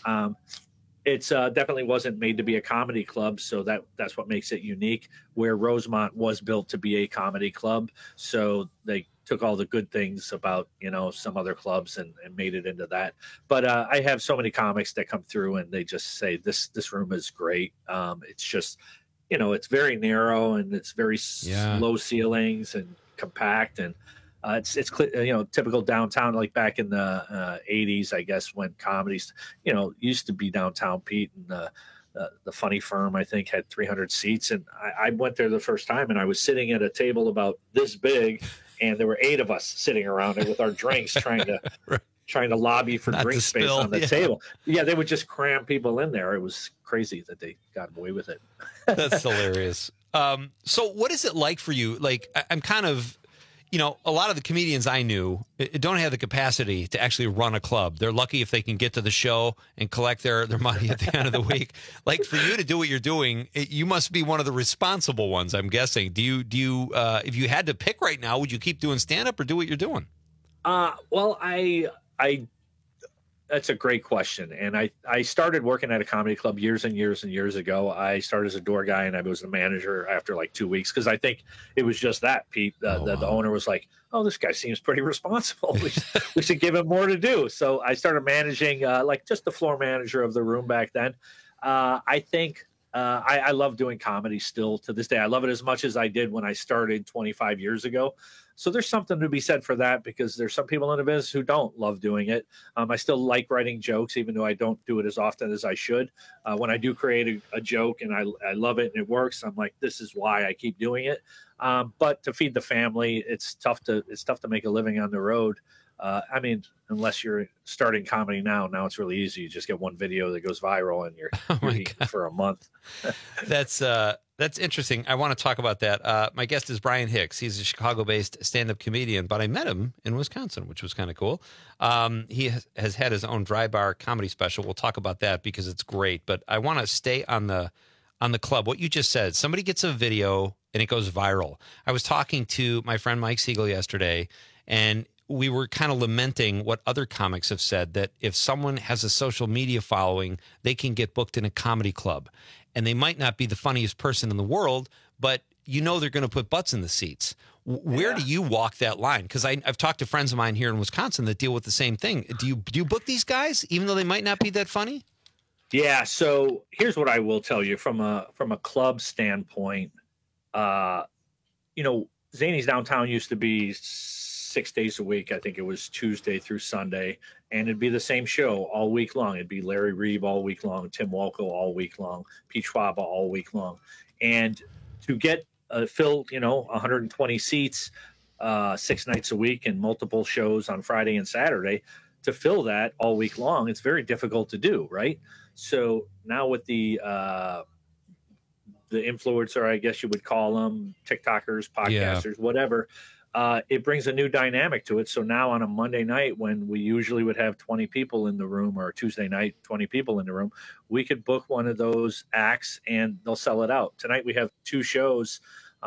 It's definitely wasn't made to be a comedy club, so that's what makes it unique, where Rosemont was built to be a comedy club. So they took all the good things about, some other clubs and made it into that. But I have so many comics that come through and they just say, this room is great. It's just, it's very narrow and it's very low ceilings and compact. And it's typical downtown, like back in the 80s, I guess, when comedies, used to be downtown, Pete, and the Funny Firm, I think, had 300 seats. And I went there the first time and I was sitting at a table about this big, and there were 8 of us sitting around it with our drinks trying to lobby for drink space on the table. Yeah, they would just cram people in there. It was crazy that they got away with it. That's hilarious. So what is it like for you? Like, I'm kind of, a lot of the comedians I knew don't have the capacity to actually run a club. They're lucky if they can get to the show and collect their money at the end of the week. Like, for you to do what you're doing, you must be one of the responsible ones, I'm guessing. Do you if you had to pick right now, would you keep doing stand-up or do what you're doing? Well, I That's a great question. And I started working at a comedy club years and years and years ago. I started as a door guy, and I was the manager after like 2 weeks, because I think it was just that, Pete. The owner was like, oh, this guy seems pretty responsible. We should give him more to do. So I started managing, like just the floor manager of the room back then. I think I love doing comedy still to this day. I love it as much as I did when I started 25 years ago. So there's something to be said for that, because there's some people in the business who don't love doing it. I still like writing jokes, even though I don't do it as often as I should. When I do create a joke and I love it and it works, I'm like, this is why I keep doing it. But to feed the family, it's tough to make a living on the road. I mean, unless you're starting comedy now it's really easy. You just get one video that goes viral and you're eating for a month. That's interesting. I want to talk about that. My guest is Brian Hicks. He's a Chicago-based stand-up comedian, but I met him in Wisconsin, which was kind of cool. He has had his own dry bar comedy special. We'll talk about that because it's great. But I want to stay on the club. What you just said, somebody gets a video and it goes viral. I was talking to my friend Mike Siegel yesterday, and we were kind of lamenting what other comics have said, that if someone has a social media following, they can get booked in a comedy club. And they might not be the funniest person in the world, but they're going to put butts in the seats. Where do you walk that line? Because I've talked to friends of mine here in Wisconsin that deal with the same thing. Do you book these guys, even though they might not be that funny? Yeah. So here's what I will tell you from a club standpoint. Zany's Downtown used to be 6 days a week. I think it was Tuesday through Sunday, and it'd be the same show all week long. It'd be Larry Reeve all week long, Tim Walco all week long, Pete Schwab all week long. And to get filled, 120 seats 6 nights a week and multiple shows on Friday and Saturday, to fill that all week long, it's very difficult to do, right? So now with the influencer, I guess you would call them, TikTokers, podcasters, whatever, it brings a new dynamic to it. So now on a Monday night, when we usually would have 20 people in the room, or Tuesday night, 20 people in the room, we could book one of those acts and they'll sell it out. Tonight we have 2 shows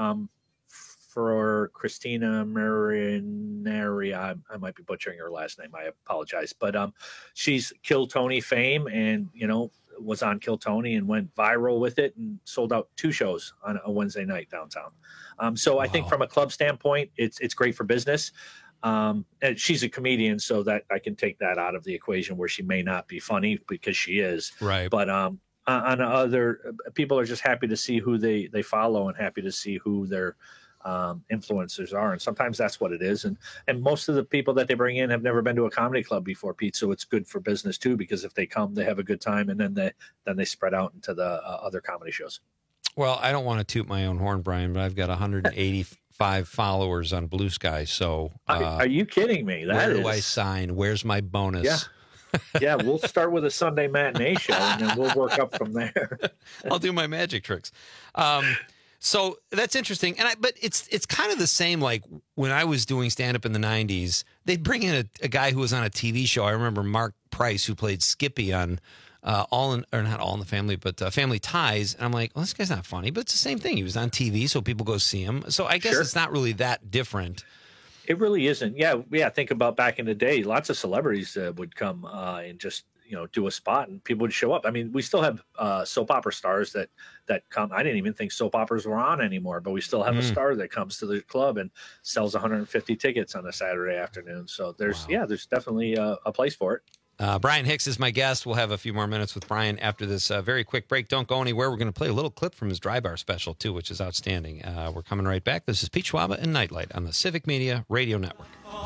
for Christina Marinari. I might be butchering her last name. I apologize. But she's Kill Tony fame, and, was on Kill Tony and went viral with it and sold out 2 shows on a Wednesday night downtown. So I think from a club standpoint, it's great for business. And she's a comedian, so that I can take that out of the equation, where she may not be funny, because she is. Right. But on other people are just happy to see who they follow and happy to see who their influencers are. And sometimes that's what it is. And most of the people that they bring in have never been to a comedy club before, Pete. So it's good for business too, because if they come, they have a good time, and then they spread out into the other comedy shows. Well, I don't want to toot my own horn, Brian, but I've got 185 followers on Blue Sky. So are you kidding me? Where do I sign? Where's my bonus? Yeah. Yeah, we'll start with a Sunday matinee show, and then we'll work up from there. I'll do my magic tricks. So that's interesting. But it's kind of the same, like when I was doing stand-up in the 90s, they'd bring in a guy who was on a TV show. I remember Mark Price, who played Skippy on not All in the Family, but Family Ties. And I'm like, well, this guy's not funny, but it's the same thing. He was on TV, so people go see him. So I guess it's not really that different. It really isn't. Yeah. Think about back in the day. Lots of celebrities would come and just do a spot, and people would show up. I mean, we still have soap opera stars that come. I didn't even think soap operas were on anymore, but we still have a star that comes to the club and sells 150 tickets on a Saturday afternoon. So there's definitely a place for it. Brian Hicks is my guest. We'll have a few more minutes with Brian after this very quick break. Don't go anywhere. We're going to play a little clip from his dry bar special, too, which is outstanding. We're coming right back. This is Pete Schwaba and Nightlight on the Civic Media Radio Network.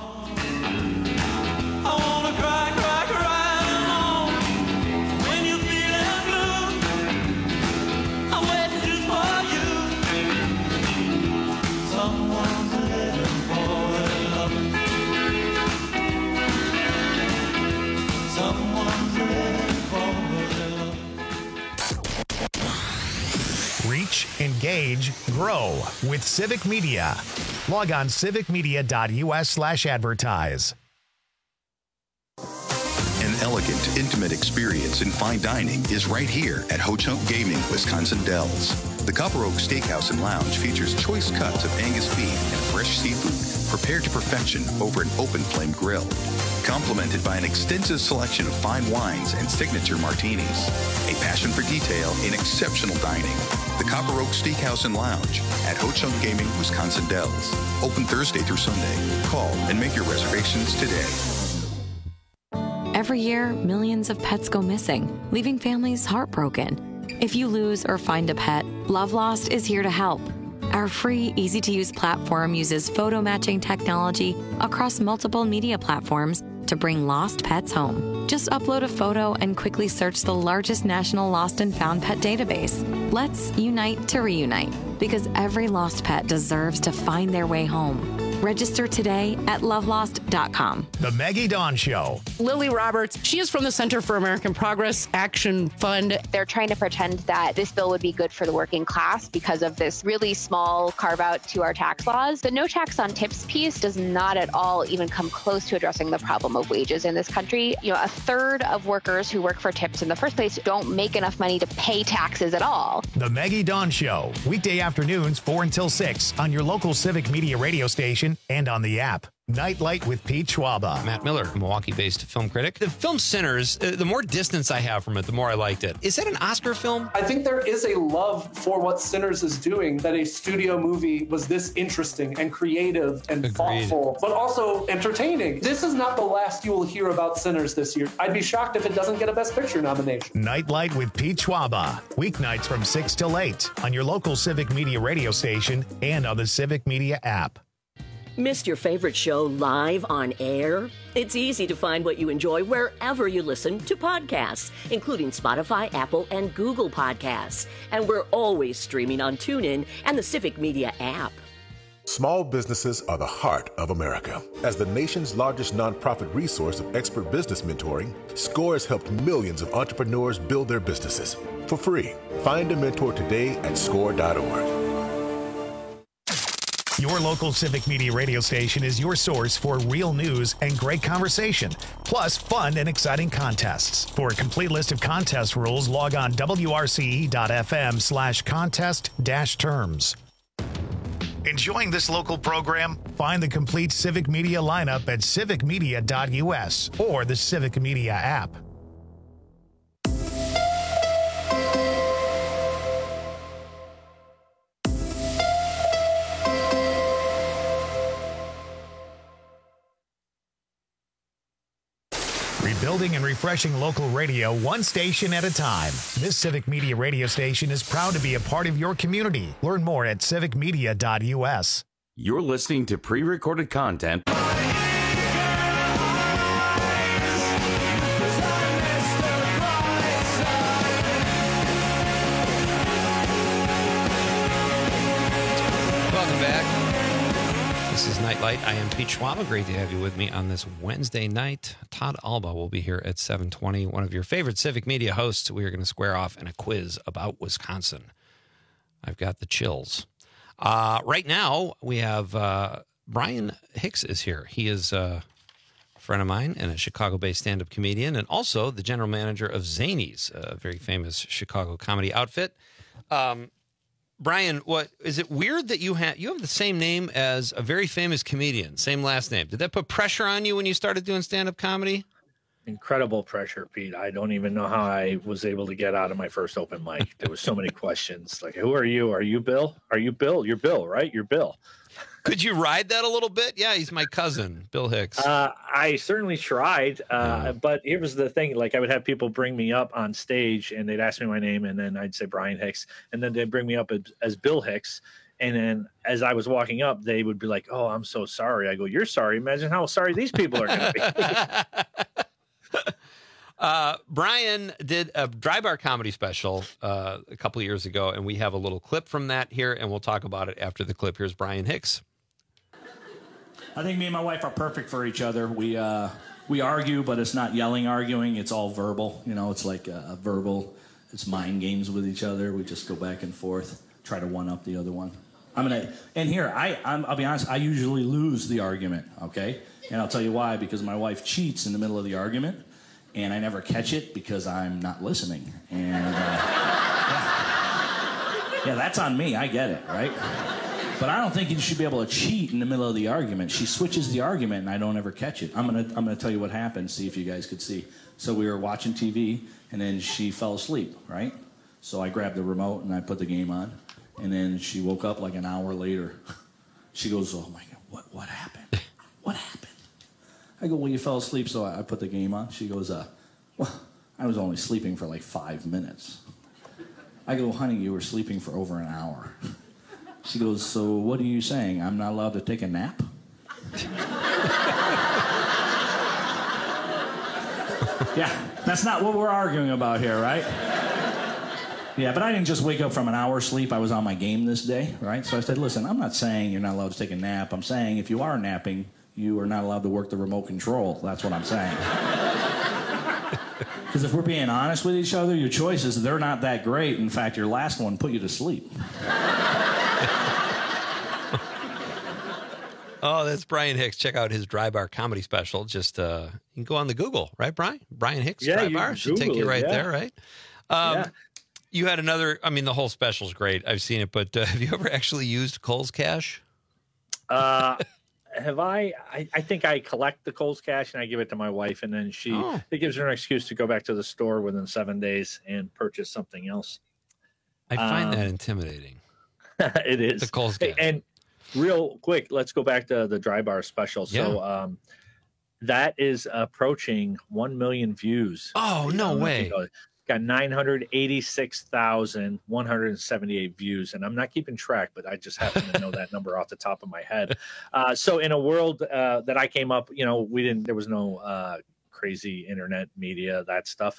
Reach, engage, grow with Civic Media. Log on civicmedia.us/advertise. And elegant, intimate experience in fine dining is right here at Ho Chunk Gaming, Wisconsin Dells. The Copper Oak Steakhouse and Lounge features choice cuts of Angus beef and fresh seafood prepared to perfection over an open flame grill, complemented by an extensive selection of fine wines and signature martinis. A passion for detail in exceptional dining. The Copper Oak Steakhouse and Lounge at Ho Chunk Gaming, Wisconsin Dells. Open Thursday through Sunday. Call and make your reservations today. Every year, millions of pets go missing, leaving families heartbroken. If you lose or find a pet, Love Lost is here to help. Our free, easy-to-use platform uses photo matching technology across multiple media platforms to bring lost pets home. Just upload a photo and quickly search the largest national lost and found pet database. Let's unite to reunite, because every lost pet deserves to find their way home. Register today at lovelost.com. The Maggie Dawn Show. Lily Roberts, she is from the Center for American Progress Action Fund. They're trying to pretend that this bill would be good for the working class because of this really small carve out to our tax laws. The no tax on tips piece does not at all even come close to addressing the problem of wages in this country. You know, a third of workers who work for tips in the first place don't make enough money to pay taxes at all. The Maggie Dawn Show. Weekday afternoons 4 until 6 on your local Civic Media radio station and on the app. Nightlight with Pete Schwaba. Matt Miller, Milwaukee-based film critic. The film Sinners, the more distance I have from it, the more I liked it. Is that an Oscar film? I think there is a love for what Sinners is doing, that a studio movie was this interesting and creative and thoughtful, but also entertaining. This is not the last you will hear about Sinners this year. I'd be shocked if it doesn't get a Best Picture nomination. Nightlight with Pete Schwaba. Weeknights from 6 till 8 on your local Civic Media radio station and on the Civic Media app. Missed your favorite show live on air? It's easy to find what you enjoy wherever you listen to podcasts, including Spotify, Apple, and Google Podcasts. And we're always streaming on TuneIn and the Civic Media app. Small businesses are the heart of America. As the nation's largest nonprofit resource of expert business mentoring, SCORE has helped millions of entrepreneurs build their businesses for free. Find a mentor today at score.org. Your local Civic Media radio station is your source for real news and great conversation, plus fun and exciting contests. For a complete list of contest rules, log on wrce.fm/contest-terms. Enjoying this local program? Find the complete Civic Media lineup at civicmedia.us or the Civic Media app. Rebuilding and refreshing local radio one station at a time. This Civic Media radio station is proud to be a part of your community. Learn more at civicmedia.us. You're listening to pre-recorded content. Welcome back. This is Nightlight. I am Pete Schwaba. Great to have you with me on this Wednesday night. Todd Alba will be here at 7:20. One of your favorite Civic Media hosts. We are going to square off in a quiz about Wisconsin. I've got the chills. Right now, we have Brian Hicks is here. He is a friend of mine and a Chicago-based stand-up comedian, and also the general manager of Zanies, a very famous Chicago comedy outfit. Brian, what is it weird that you have the same name as a very famous comedian, same last name? Did that put pressure on you when you started doing stand-up comedy? Incredible pressure, Pete. I don't even know how I was able to get out of my first open mic. There was so many questions. Like, who are you? Are you Bill? Are you Bill? You're Bill, right? You're Bill. Could you ride that a little bit? Yeah, he's my cousin, Bill Hicks. I certainly tried, but here was the thing. Like, I would have people bring me up on stage, and they'd ask me my name, and then I'd say Brian Hicks, and then they'd bring me up as Bill Hicks. And then as I was walking up, they would be like, "Oh, I'm so sorry." I go, "You're sorry. Imagine how sorry these people are going to be." Brian did a Dry Bar comedy special a couple of years ago, and we have a little clip from that here, and we'll talk about it after the clip. Here's Brian Hicks. I think me and my wife are perfect for each other. We argue, but it's not yelling arguing. It's all verbal. You know, it's like a verbal. It's mind games with each other. We just go back and forth, try to one up the other one. I'll be honest. I usually lose the argument. Okay, and I'll tell you why. Because my wife cheats in the middle of the argument, and I never catch it because I'm not listening. And yeah, that's on me. I get it, right? But I don't think you should be able to cheat in the middle of the argument. She switches the argument, and I don't ever catch it. I'm gonna tell you what happened. See if you guys could see. So we were watching TV, and then she fell asleep, right? So I grabbed the remote and I put the game on, and then she woke up like an hour later. She goes, "Oh my God, what happened? What happened?" I go, "Well, you fell asleep, so I put the game on." She goes, "Well, I was only sleeping for like 5 minutes." I go, "Honey, you were sleeping for over an hour." She goes, "So what are you saying? I'm not allowed to take a nap?" Yeah, that's not what we're arguing about here, right? Yeah, but I didn't just wake up from an hour's sleep. I was on my game this day, right? So I said, "Listen, I'm not saying you're not allowed to take a nap. I'm saying if you are napping, you are not allowed to work the remote control." That's what I'm saying. Because if we're being honest with each other, your choices, they're not that great. In fact, your last one put you to sleep. Oh, that's Brian Hicks. Check out his Dry Bar comedy special. Just you can go on the Google, right, Brian? Brian Hicks Dry Bar should take you right there, right? You had another. I mean, the whole special's great. I've seen it, but have you ever actually used Kohl's Cash? Have I think I collect the Kohl's Cash and I give it to my wife, and then it gives her an excuse to go back to the store within 7 days and purchase something else. I find that intimidating. It is. The Kohl's Cash. And real quick, let's go back to the Dry Bar special. So that is approaching 1 million views. Oh, no way. Got 986,178 views, and I'm not keeping track, but I just happen to know that number off the top of my head. So in a world that I came up, there was no crazy internet media, that stuff.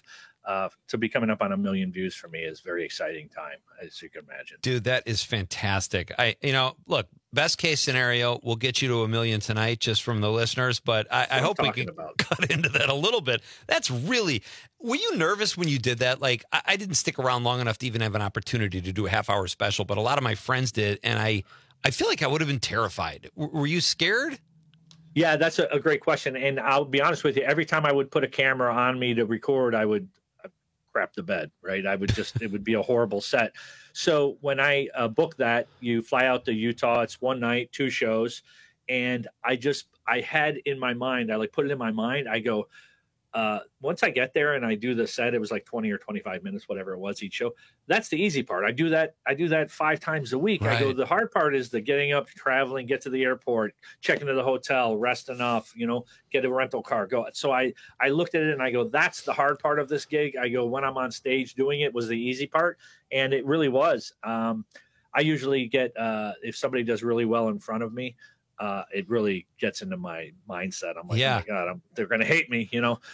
To be coming up on 1 million views for me is a very exciting time, as you can imagine. Dude, that is fantastic. Look, best case scenario, we'll get you to 1 million tonight just from the listeners, but I hope we can cut into that a little bit. That's really, were you nervous when you did that? Like, I didn't stick around long enough to even have an opportunity to do a half-hour special, but a lot of my friends did, and I feel like I would have been terrified. Were you scared? Yeah, that's a great question, and I'll be honest with you. Every time I would put a camera on me to record, I would crap the bed, right? It would be a horrible set. So when I book that, you fly out to Utah. It's 1 night, 2 shows. And I had in my mind, I put it in my mind. I go, once I get there and I do the set, it was like 20 or 25 minutes, whatever it was each show. That's the easy part. I do that 5 times a week. Right. I go, the hard part is the getting up, traveling, get to the airport, check into the hotel, rest enough, get a rental car, go. So I looked at it and I go, that's the hard part of this gig. I go, when I'm on stage doing it was the easy part. And it really was. I usually get, if somebody does really well in front of me, it really gets into my mindset. I'm like, oh my God, they're going to hate me,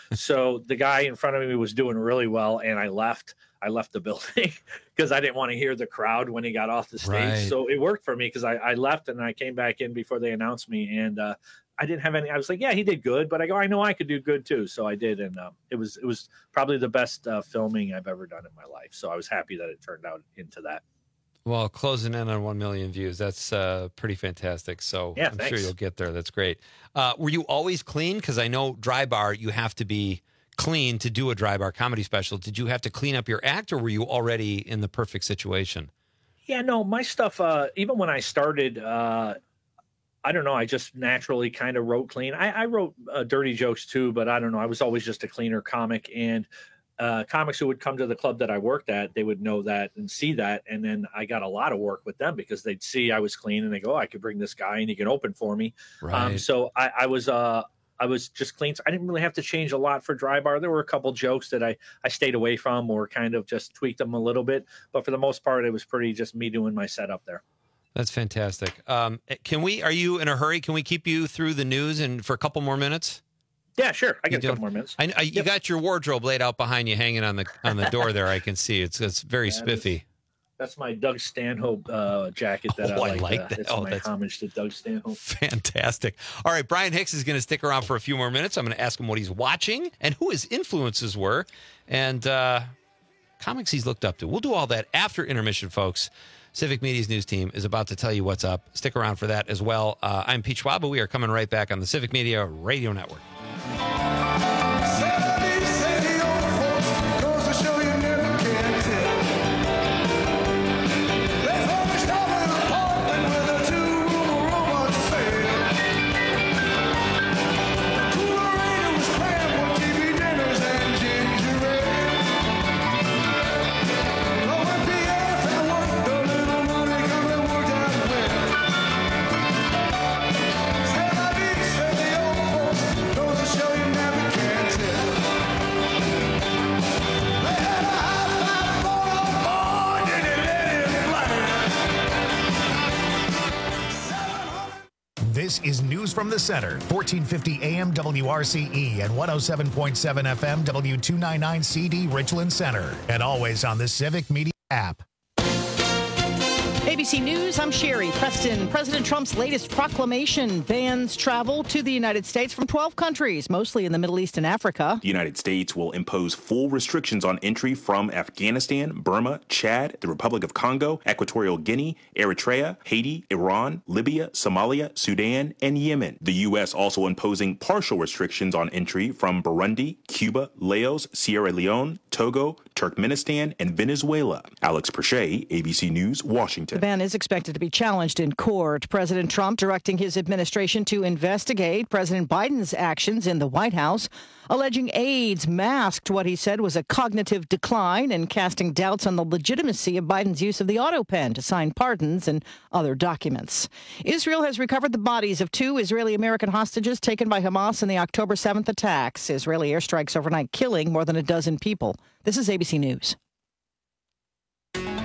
So the guy in front of me was doing really well, and I left the building because I didn't want to hear the crowd when he got off the stage. Right. So it worked for me because I left and I came back in before they announced me, and I didn't have any. I was like, yeah, he did good, but I go, I know I could do good too. So I did, and it was probably the best filming I've ever done in my life. So I was happy that it turned out into that. Well, closing in on 1 million views, that's pretty fantastic. So yeah, I'm sure you'll get there. That's great. Were you always clean? Because I know Dry Bar, you have to be clean to do a Dry Bar comedy special. Did you have to clean up your act, or were you already in the perfect situation? Yeah, no, my stuff, even when I started, I don't know, I just naturally kind of wrote clean. I wrote dirty jokes too, but I don't know. I was always just a cleaner comic, and comics who would come to the club that I worked at, they would know that and see that. And then I got a lot of work with them because they'd see I was clean and they go, oh, I could bring this guy and he can open for me. Right. So I was just clean. So I didn't really have to change a lot for Dry Bar. There were a couple jokes that I stayed away from or kind of just tweaked them a little bit. But for the most part, it was pretty just me doing my setup there. That's fantastic. Are you in a hurry? Can we keep you through the news and for a couple more minutes? Yeah, sure. I got a couple more minutes. You got your wardrobe laid out behind you, hanging on the door there. I can see it's very spiffy. That's my Doug Stanhope jacket that I like that. It's my homage to Doug Stanhope. Fantastic. All right, Brian Hicks is going to stick around for a few more minutes. I'm going to ask him what he's watching and who his influences were and comics he's looked up to. We'll do all that after intermission, folks. Civic Media's news team is about to tell you what's up. Stick around for that as well. I'm Pete Schwab. We are coming right back on the Civic Media Radio Network. 76. This is News from the Center, 1450 AM WRCE and 107.7 FM W299 CD Richland Center, and always on the Civic Media app. ABC News, I'm Sherry Preston. President Trump's latest proclamation bans travel to the United States from 12 countries, mostly in the Middle East and Africa. The United States will impose full restrictions on entry from Afghanistan, Burma, Chad, the Republic of Congo, Equatorial Guinea, Eritrea, Haiti, Iran, Libya, Somalia, Sudan, and Yemen. The U.S. also imposing partial restrictions on entry from Burundi, Cuba, Laos, Sierra Leone, Togo, Turkmenistan, and Venezuela. Alex Perche, ABC News, Washington. The ban is expected to be challenged in court. President Trump directing his administration to investigate President Biden's actions in the White House, alleging aides masked what he said was a cognitive decline and casting doubts on the legitimacy of Biden's use of the auto pen to sign pardons and other documents. Israel has recovered the bodies of 2 Israeli-American hostages taken by Hamas in the October 7th attacks. Israeli airstrikes overnight killing more than a dozen people. This is ABC News.